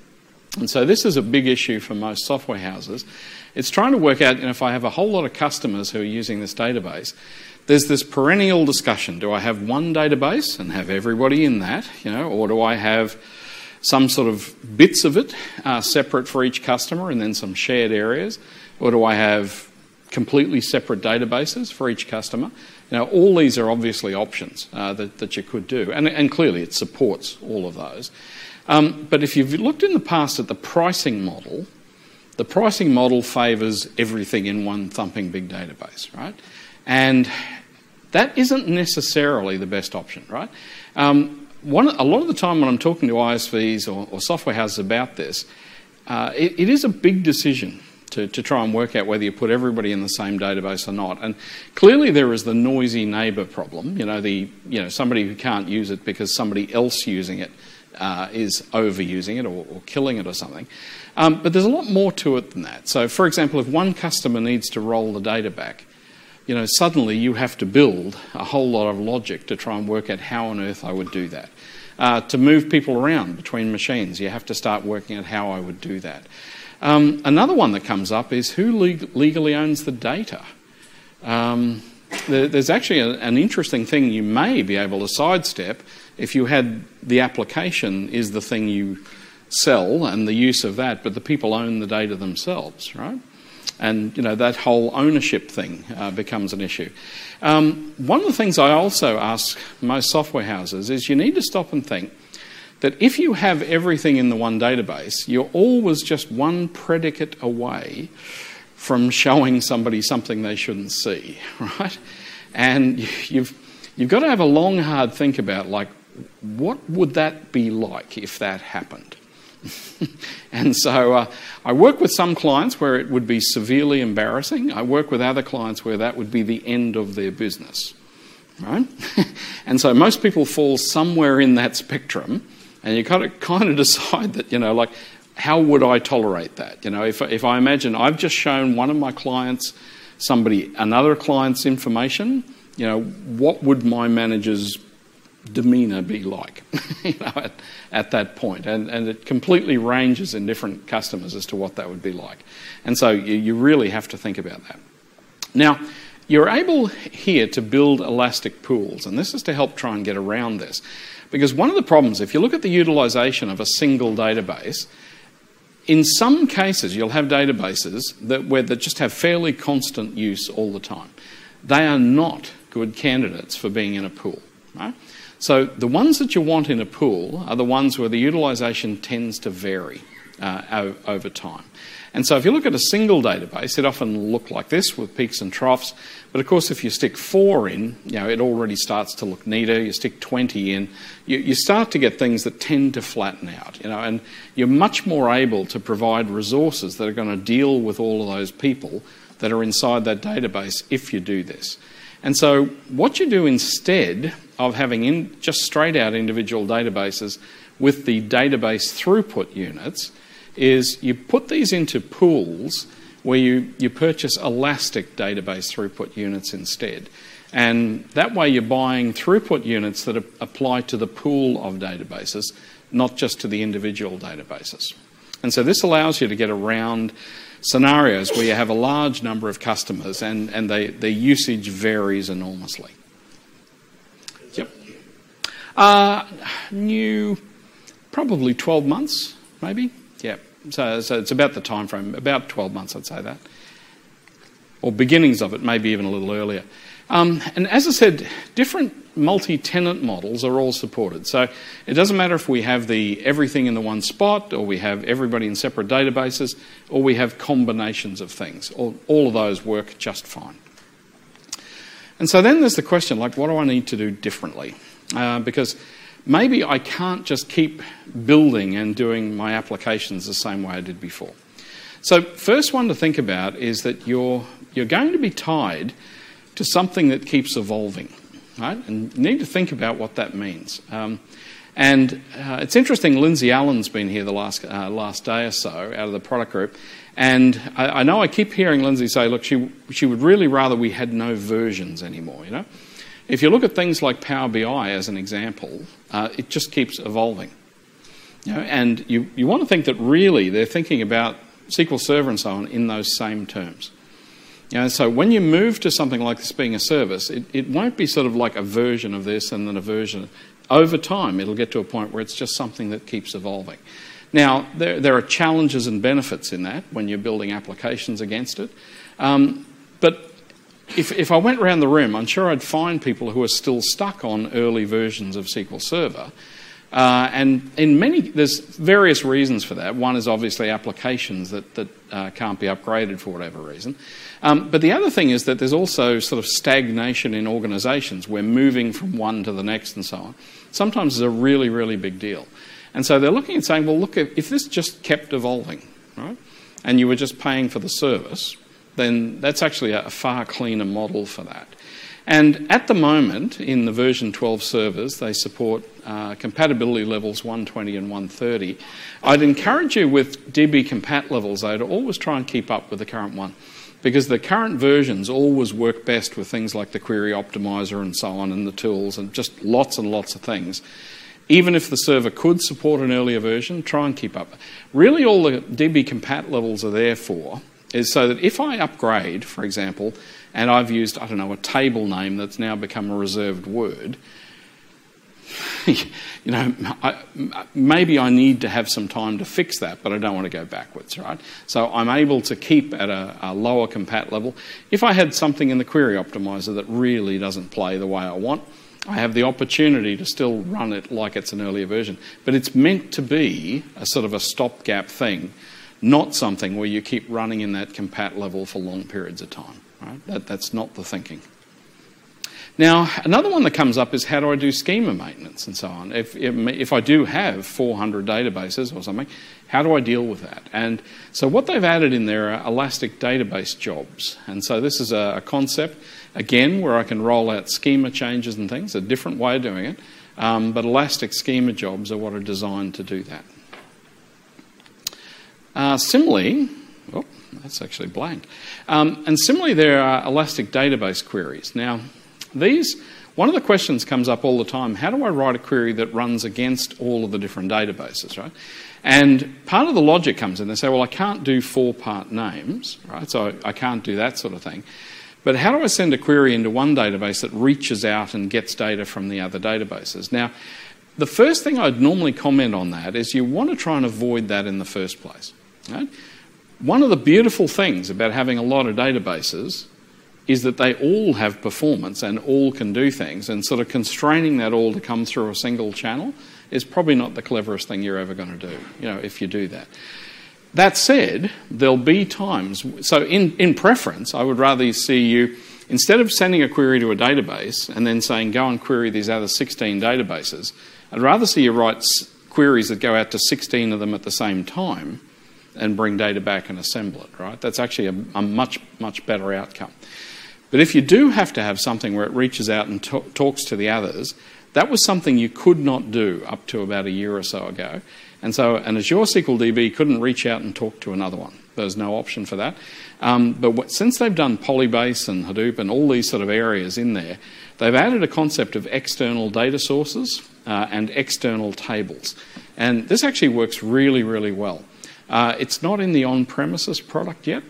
And so this is a big issue for most software houses. It's trying to work out, you know, if I have a whole lot of customers who are using this database, there's this perennial discussion. Do I have one database and have everybody in that, you know, or do I have some sort of bits of it uh, separate for each customer and then some shared areas? Or do I have completely separate databases for each customer? You know, all these are obviously options uh, that, that you could do. And, and clearly it supports all of those. Um, but if you've looked in the past at the pricing model, the pricing model favours everything in one thumping big database, right? And that isn't necessarily the best option, right? Um, one, a lot of the time when I'm talking to I S Vs or, or software houses about this, uh, it, it is a big decision to, to try and work out whether you put everybody in the same database or not. And clearly there is the noisy neighbour problem, you know, the you know somebody who can't use it because somebody else using it uh, is overusing it or, or killing it or something. Um, but there's a lot more to it than that. So, for example, if one customer needs to roll the data back, you know, suddenly you have to build a whole lot of logic to try and work out how on earth I would do that. Uh, to move people around between machines, you have to start working out how I would do that. Um, another one that comes up is who leg- legally owns the data. Um, there, there's actually a, an interesting thing you may be able to sidestep if you had the application is the thing you sell and the use of that, but the people own the data themselves, right? And, you know, that whole ownership thing uh, becomes an issue. Um, one of the things I also ask most software houses is you need to stop and think that if you have everything in the one database, you're always just one predicate away from showing somebody something they shouldn't see, right? And you've, you've got to have a long, hard think about, like, what would that be like if that happened? And so uh, I work with some clients where it would be severely embarrassing. I work with other clients where that would be the end of their business, right? And so most people fall somewhere in that spectrum, and you kind of kind of decide that, you know, like, how would I tolerate that? You know, if if I imagine I've just shown one of my clients somebody another client's information, you know, what would my manager's demeanour be like, you know, at, at that point? And, and it completely ranges in different customers as to what that would be like. And so you, you really have to think about that. Now, you're able here to build elastic pools, and this is to help try and get around this. Because one of the problems, if you look at the utilisation of a single database, in some cases you'll have databases that, where that just have fairly constant use all the time. They are not good candidates for being in a pool, right? So the ones that you want in a pool are the ones where the utilisation tends to vary uh, over time. And so if you look at a single database, it often will look like this with peaks and troughs. But of course, if you stick four in, you know, it already starts to look neater. You stick twenty in, you, you start to get things that tend to flatten out, you know, and you're much more able to provide resources that are going to deal with all of those people that are inside that database if you do this. And so what you do instead of having in just straight out individual databases with the database throughput units is you put these into pools where you, you purchase elastic database throughput units instead. And that way you're buying throughput units that apply to the pool of databases, not just to the individual databases. And so this allows you to get around scenarios where you have a large number of customers and, and they, their usage varies enormously. Yep. Uh, new, probably twelve months, maybe. Yeah. So, so it's about the time frame, about twelve months, I'd say that. Or beginnings of it, maybe even a little earlier. Um, and as I said, different multi-tenant models are all supported. So it doesn't matter if we have the everything in the one spot, or we have everybody in separate databases, or we have combinations of things. All, all of those work just fine. And so then there's the question, like, what do I need to do differently? Uh, because maybe I can't just keep building and doing my applications the same way I did before. So first one to think about is that you're, you're going to be tied to something that keeps evolving, right? And you need to think about what that means. Um, and uh, it's interesting, Lindsay Allen's been here the last uh, last day or so out of the product group, and I, I know I keep hearing Lindsay say, look, she she would really rather we had no versions anymore, you know? If you look at things like Power B I as an example, uh, it just keeps evolving. You know, and you, you want to think that really they're thinking about S Q L Server and so on in those same terms. You know, so when you move to something like this being a service, it, it won't be sort of like a version of this and then a version. Over time, it'll get to a point where it's just something that keeps evolving. Now, there, there are challenges and benefits in that when you're building applications against it. Um, but if, if I went around the room, I'm sure I'd find people who are still stuck on early versions of S Q L Server. Uh, and in many, there's various reasons for that. One is obviously applications that, that uh, can't be upgraded for whatever reason. Um, but the other thing is that there's also sort of stagnation in organisations where moving from one to the next and so on sometimes is a really, really big deal. And so they're looking and saying, well, look, if, if this just kept evolving, right, and you were just paying for the service, then that's actually a, a far cleaner model for that. And at the moment, in the version twelve servers, they support uh, compatibility levels one twenty and one thirty. I'd encourage you with D B compat levels, though, to always try and keep up with the current one, because the current versions always work best with things like the query optimizer and so on, and the tools, and just lots and lots of things. Even if the server could support an earlier version, try and keep up. Really, all the D B compat levels are there for is so that if I upgrade, for example, and I've used, I don't know, a table name that's now become a reserved word, you know, I, maybe I need to have some time to fix that, but I don't want to go backwards, right? So I'm able to keep at a, a lower compat level. If I had something in the query optimizer that really doesn't play the way I want, I have the opportunity to still run it like it's an earlier version. But it's meant to be a sort of a stopgap thing, not something where you keep running in that compat level for long periods of time. Right? That, that's not the thinking. Now, another one that comes up is how do I do schema maintenance and so on? If, if, if I do have four hundred databases or something, how do I deal with that? And so what they've added in there are elastic database jobs. And so this is a, a concept, again, where I can roll out schema changes and things, a different way of doing it. Um, but elastic schema jobs are what are designed to do that. Uh, similarly, oh, that's actually blank. Um, and similarly, there are elastic database queries. Now, these, one of the questions comes up all the time, how do I write a query that runs against all of the different databases, right? And part of the logic comes in, they say, well, I can't do four-part names, right? So I, I can't do that sort of thing. But how do I send a query into one database that reaches out and gets data from the other databases? Now, the first thing I'd normally comment on that is you want to try and avoid that in the first place, right? One of the beautiful things about having a lot of databases is that they all have performance and all can do things, and sort of constraining that all to come through a single channel is probably not the cleverest thing you're ever going to do, you know, if you do that. That said, there'll be times, so in, in preference, I would rather see you, instead of sending a query to a database and then saying go and query these other sixteen databases, I'd rather see you write queries that go out to sixteen of them at the same time and bring data back and assemble it, right? That's actually a, a much, much better outcome. But if you do have to have something where it reaches out and to- talks to the others, that was something you could not do up to about a year or so ago. And so an Azure S Q L D B couldn't reach out and talk to another one. There's no option for that. Um, but what, since they've done Polybase and Hadoop and all these sort of areas in there, they've added a concept of external data sources uh, and external tables. And this actually works really, really well. Uh, it's not in the on-premises product yet.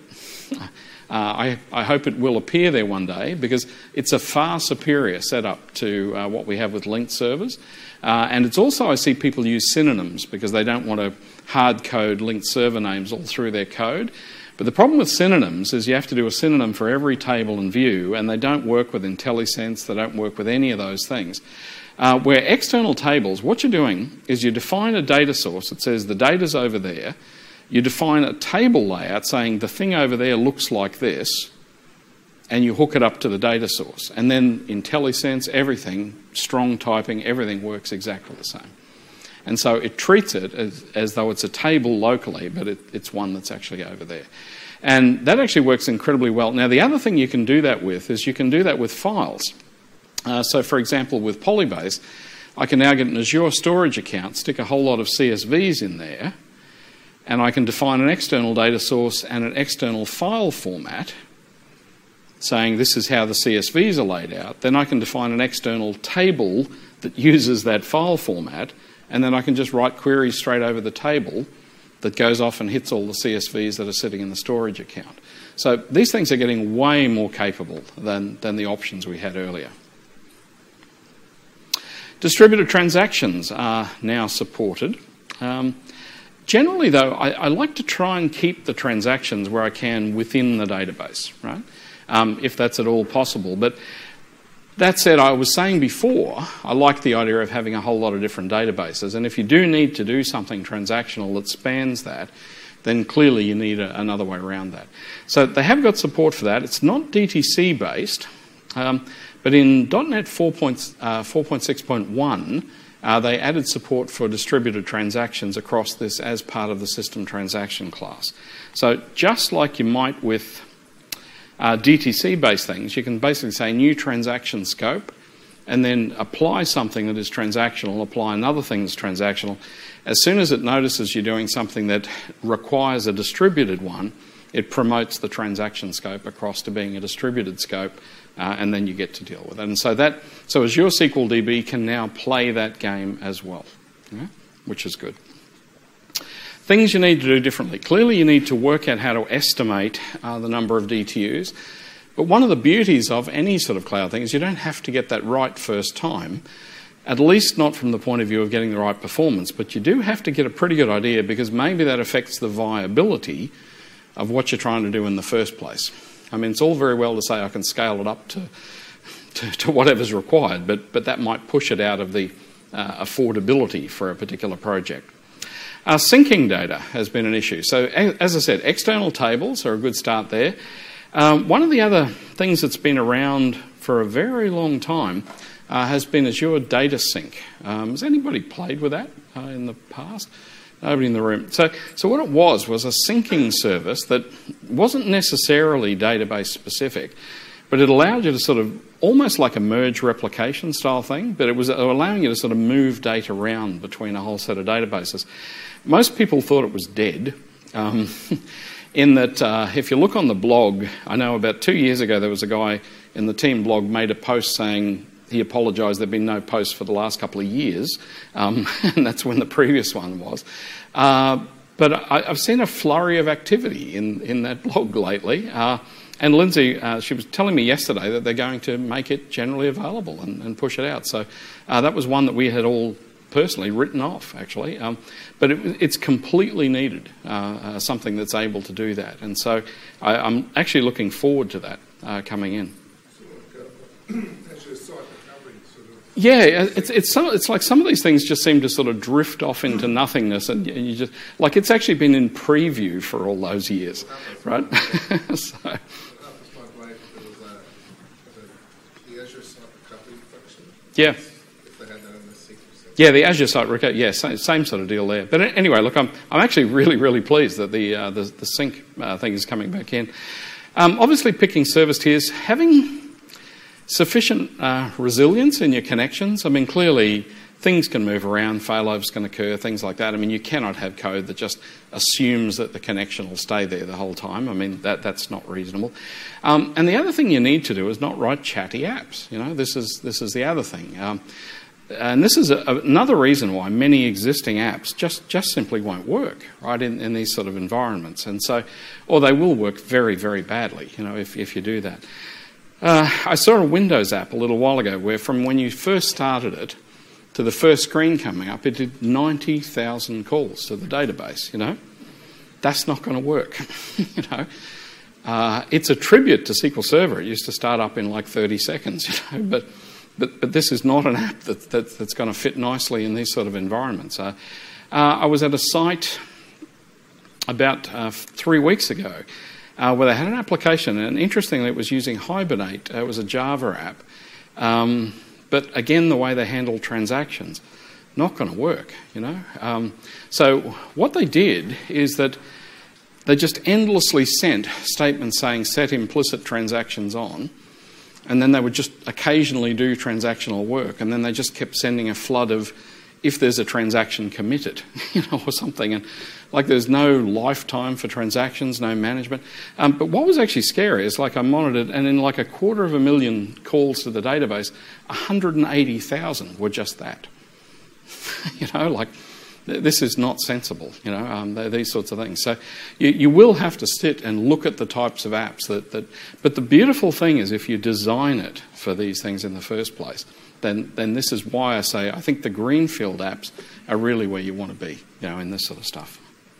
Uh, I, I hope it will appear there one day because it's a far superior setup to uh, what we have with linked servers. Uh, and it's also, I see people use synonyms because they don't want to hard code linked server names all through their code. But the problem with synonyms is you have to do a synonym for every table and view, and they don't work with IntelliSense, they don't work with any of those things. Uh, where external tables, what you're doing is you define a data source that says the data's over there. You define a table layout saying the thing over there looks like this, and you hook it up to the data source. And then IntelliSense, everything, strong typing, everything works exactly the same. And so it treats it as, as though it's a table locally, but it, it's one that's actually over there. And that actually works incredibly well. Now, the other thing you can do that with is you can do that with files. Uh, so, for example, with Polybase, I can now get an Azure storage account, stick a whole lot of C S Vs in there, and I can define an external data source and an external file format saying this is how the C S Vs are laid out. Then I can define an external table that uses that file format, and then I can just write queries straight over the table that goes off and hits all the C S Vs that are sitting in the storage account. So these things are getting way more capable than, than the options we had earlier. Distributed transactions are now supported. Um, generally, though, I, I like to try and keep the transactions where I can within the database, right? Um, if that's at all possible. But that said, I was saying before, I like the idea of having a whole lot of different databases. And if you do need to do something transactional that spans that, then clearly you need a, another way around that. So they have got support for that. It's not D T C based, um, but in dot net four point six point one, uh, they added support for distributed transactions across this as part of the system transaction class. So just like you might with uh, D T C-based things, you can basically say new transaction scope, and then apply something that is transactional, apply another thing that's transactional. As soon as it notices you're doing something that requires a distributed one, it promotes the transaction scope across to being a distributed scope, uh, and then you get to deal with it. And so that, so Azure S Q L D B can now play that game as well, yeah? Which is good. Things you need to do differently. Clearly you need to work out how to estimate uh, the number of D T Us. But one of the beauties of any sort of cloud thing is you don't have to get that right first time, at least not from the point of view of getting the right performance, but you do have to get a pretty good idea, because maybe that affects the viability of what you're trying to do in the first place. I mean, it's all very well to say I can scale it up to, to, to whatever's required, but, but that might push it out of the uh, affordability for a particular project. Uh, syncing data has been an issue. So as I said, external tables are a good start there. Um, one of the other things that's been around for a very long time uh, has been Azure Data Sync. Um, has anybody played with that uh, in the past? Nobody in the room. So, so what it was was a syncing service that wasn't necessarily database specific, but it allowed you to sort of, almost like a merge replication style thing, but it was allowing you to sort of move data around between a whole set of databases. Most people thought it was dead. Um, in that uh, if you look on the blog, I know about two years ago there was a guy in the team blog made a post saying he apologised, there'd been no post for the last couple of years, um, and that's when the previous one was. Uh, but I, I've seen a flurry of activity in, in that blog lately, uh, and Lindsay, uh, she was telling me yesterday that they're going to make it generally available and, and push it out. So uh, that was one that we had all personally written off, actually. Um, but it, it's completely needed, uh, uh, something that's able to do that. And so I, I'm actually looking forward to that uh, coming in. Yeah, it's it's some, it's like some of these things just seem to sort of drift off into nothingness, and you just like it's actually been in preview for all those years, right? So. Yeah. Yeah, the Azure Site Recovery, yeah, same, same sort of deal there. But anyway, look, I'm I'm actually really really pleased that the uh, the, the sync uh, thing is coming back in. Um, obviously, picking service tiers, having sufficient uh, resilience in your connections. I mean, clearly things can move around, failovers can occur, things like that. I mean, you cannot have code that just assumes that the connection will stay there the whole time. I mean, that that's not reasonable. Um, and the other thing you need to do is not write chatty apps. You know, this is this is the other thing. Um, and this is a, another reason why many existing apps just, just simply won't work, right, in, in these sort of environments. And so, or they will work very, very badly, you know, if, if you do that. Uh, I saw a Windows app a little while ago where from when you first started it to the first screen coming up, it did ninety thousand calls to the database, you know. That's not going to work, you know. Uh, it's a tribute to S Q L Server. It used to start up in like thirty seconds, you know, but but, but this is not an app that, that, that's going to fit nicely in these sort of environments. Uh, uh, I was at a site about uh, three weeks ago Uh, where they had an application, and interestingly it was using Hibernate. Uh, it was a Java app. Um, but again, the way they handled transactions, not going to work, you know. Um, so what they did is that they just endlessly sent statements saying set implicit transactions on, and then they would just occasionally do transactional work, and then they just kept sending a flood of if there's a transaction committed, you know, or something. And like there's no lifetime for transactions, no management. Um, but what was actually scary is like I monitored, and in like a quarter of a million calls to the database, one hundred eighty thousand were just that. you know, like, this is not sensible, you know, um, these sorts of things. So you, you will have to sit and look at the types of apps that, that... But the beautiful thing is if you design it for these things in the first place, then, then this is why I say I think the greenfield apps are really where you want to be, you know, in this sort of stuff.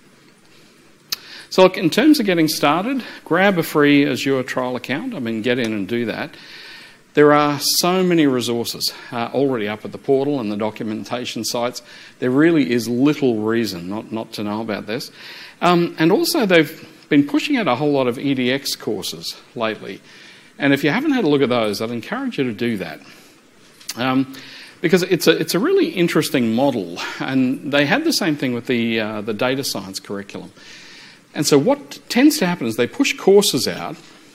So look, in terms of getting started, grab a free Azure trial account. I mean, get in and do that. There are so many resources uh, already up at the portal and the documentation sites. There really is little reason not, not to know about this. Um, and also they've been pushing out a whole lot of E D X courses lately. And if you haven't had a look at those, I'd encourage you to do that. Um, because it's a, it's a really interesting model. And they had the same thing with the, uh, the data science curriculum. And so what tends to happen is they push courses out.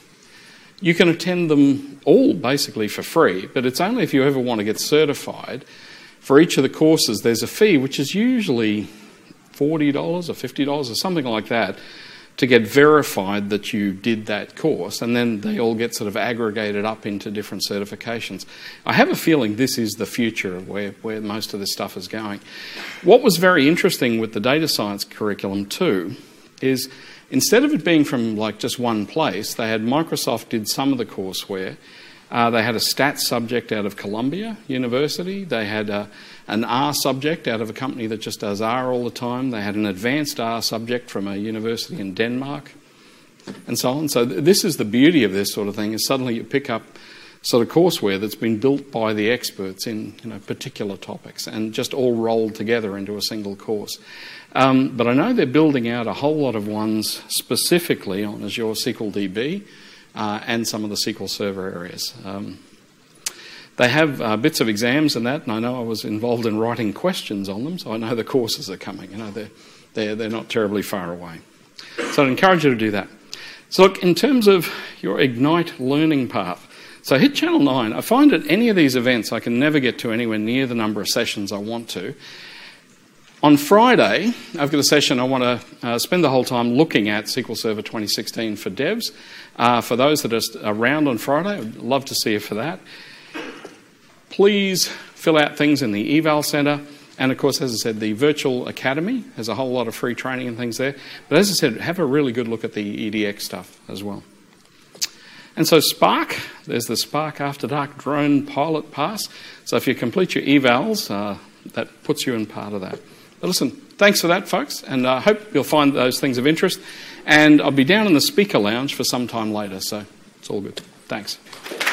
You can attend them all basically for free, but it's only if you ever want to get certified. For each of the courses, there's a fee, which is usually forty dollars or fifty dollars or something like that, to get verified that you did that course, and then they all get sort of aggregated up into different certifications. I have a feeling this is the future of where, where most of this stuff is going. What was very interesting with the data science curriculum too is instead of it being from like just one place, they had Microsoft did some of the courseware. Uh, they had a stats subject out of Columbia University. They had a, an R subject out of a company that just does R all the time. They had an advanced R subject from a university in Denmark, and so on. So th- this is the beauty of this sort of thing, is suddenly you pick up sort of courseware that's been built by the experts in, you know, particular topics and just all rolled together into a single course. Um, but I know they're building out a whole lot of ones specifically on Azure S Q L D B uh, and some of the S Q L Server areas. Um, they have uh, bits of exams and that, and I know I was involved in writing questions on them, so I know the courses are coming. You know, they're, they're, they're not terribly far away. So I'd encourage you to do that. So look, in terms of your Ignite learning path, so hit Channel nine. I find at any of these events I can never get to anywhere near the number of sessions I want to. On Friday, I've got a session I want to uh, spend the whole time looking at S Q L Server twenty sixteen for devs. Uh, for those that are around on Friday, I'd love to see you for that. Please fill out things in the eval centre. And of course, as I said, the Virtual Academy has a whole lot of free training and things there. But as I said, have a really good look at the E D X stuff as well. And so Spark, there's the Spark After Dark Drone Pilot Pass. So if you complete your evals, uh, that puts you in part of that. But listen, thanks for that, folks, and I uh, hope you'll find those things of interest. And I'll be down in the speaker lounge for some time later, so it's all good. Thanks.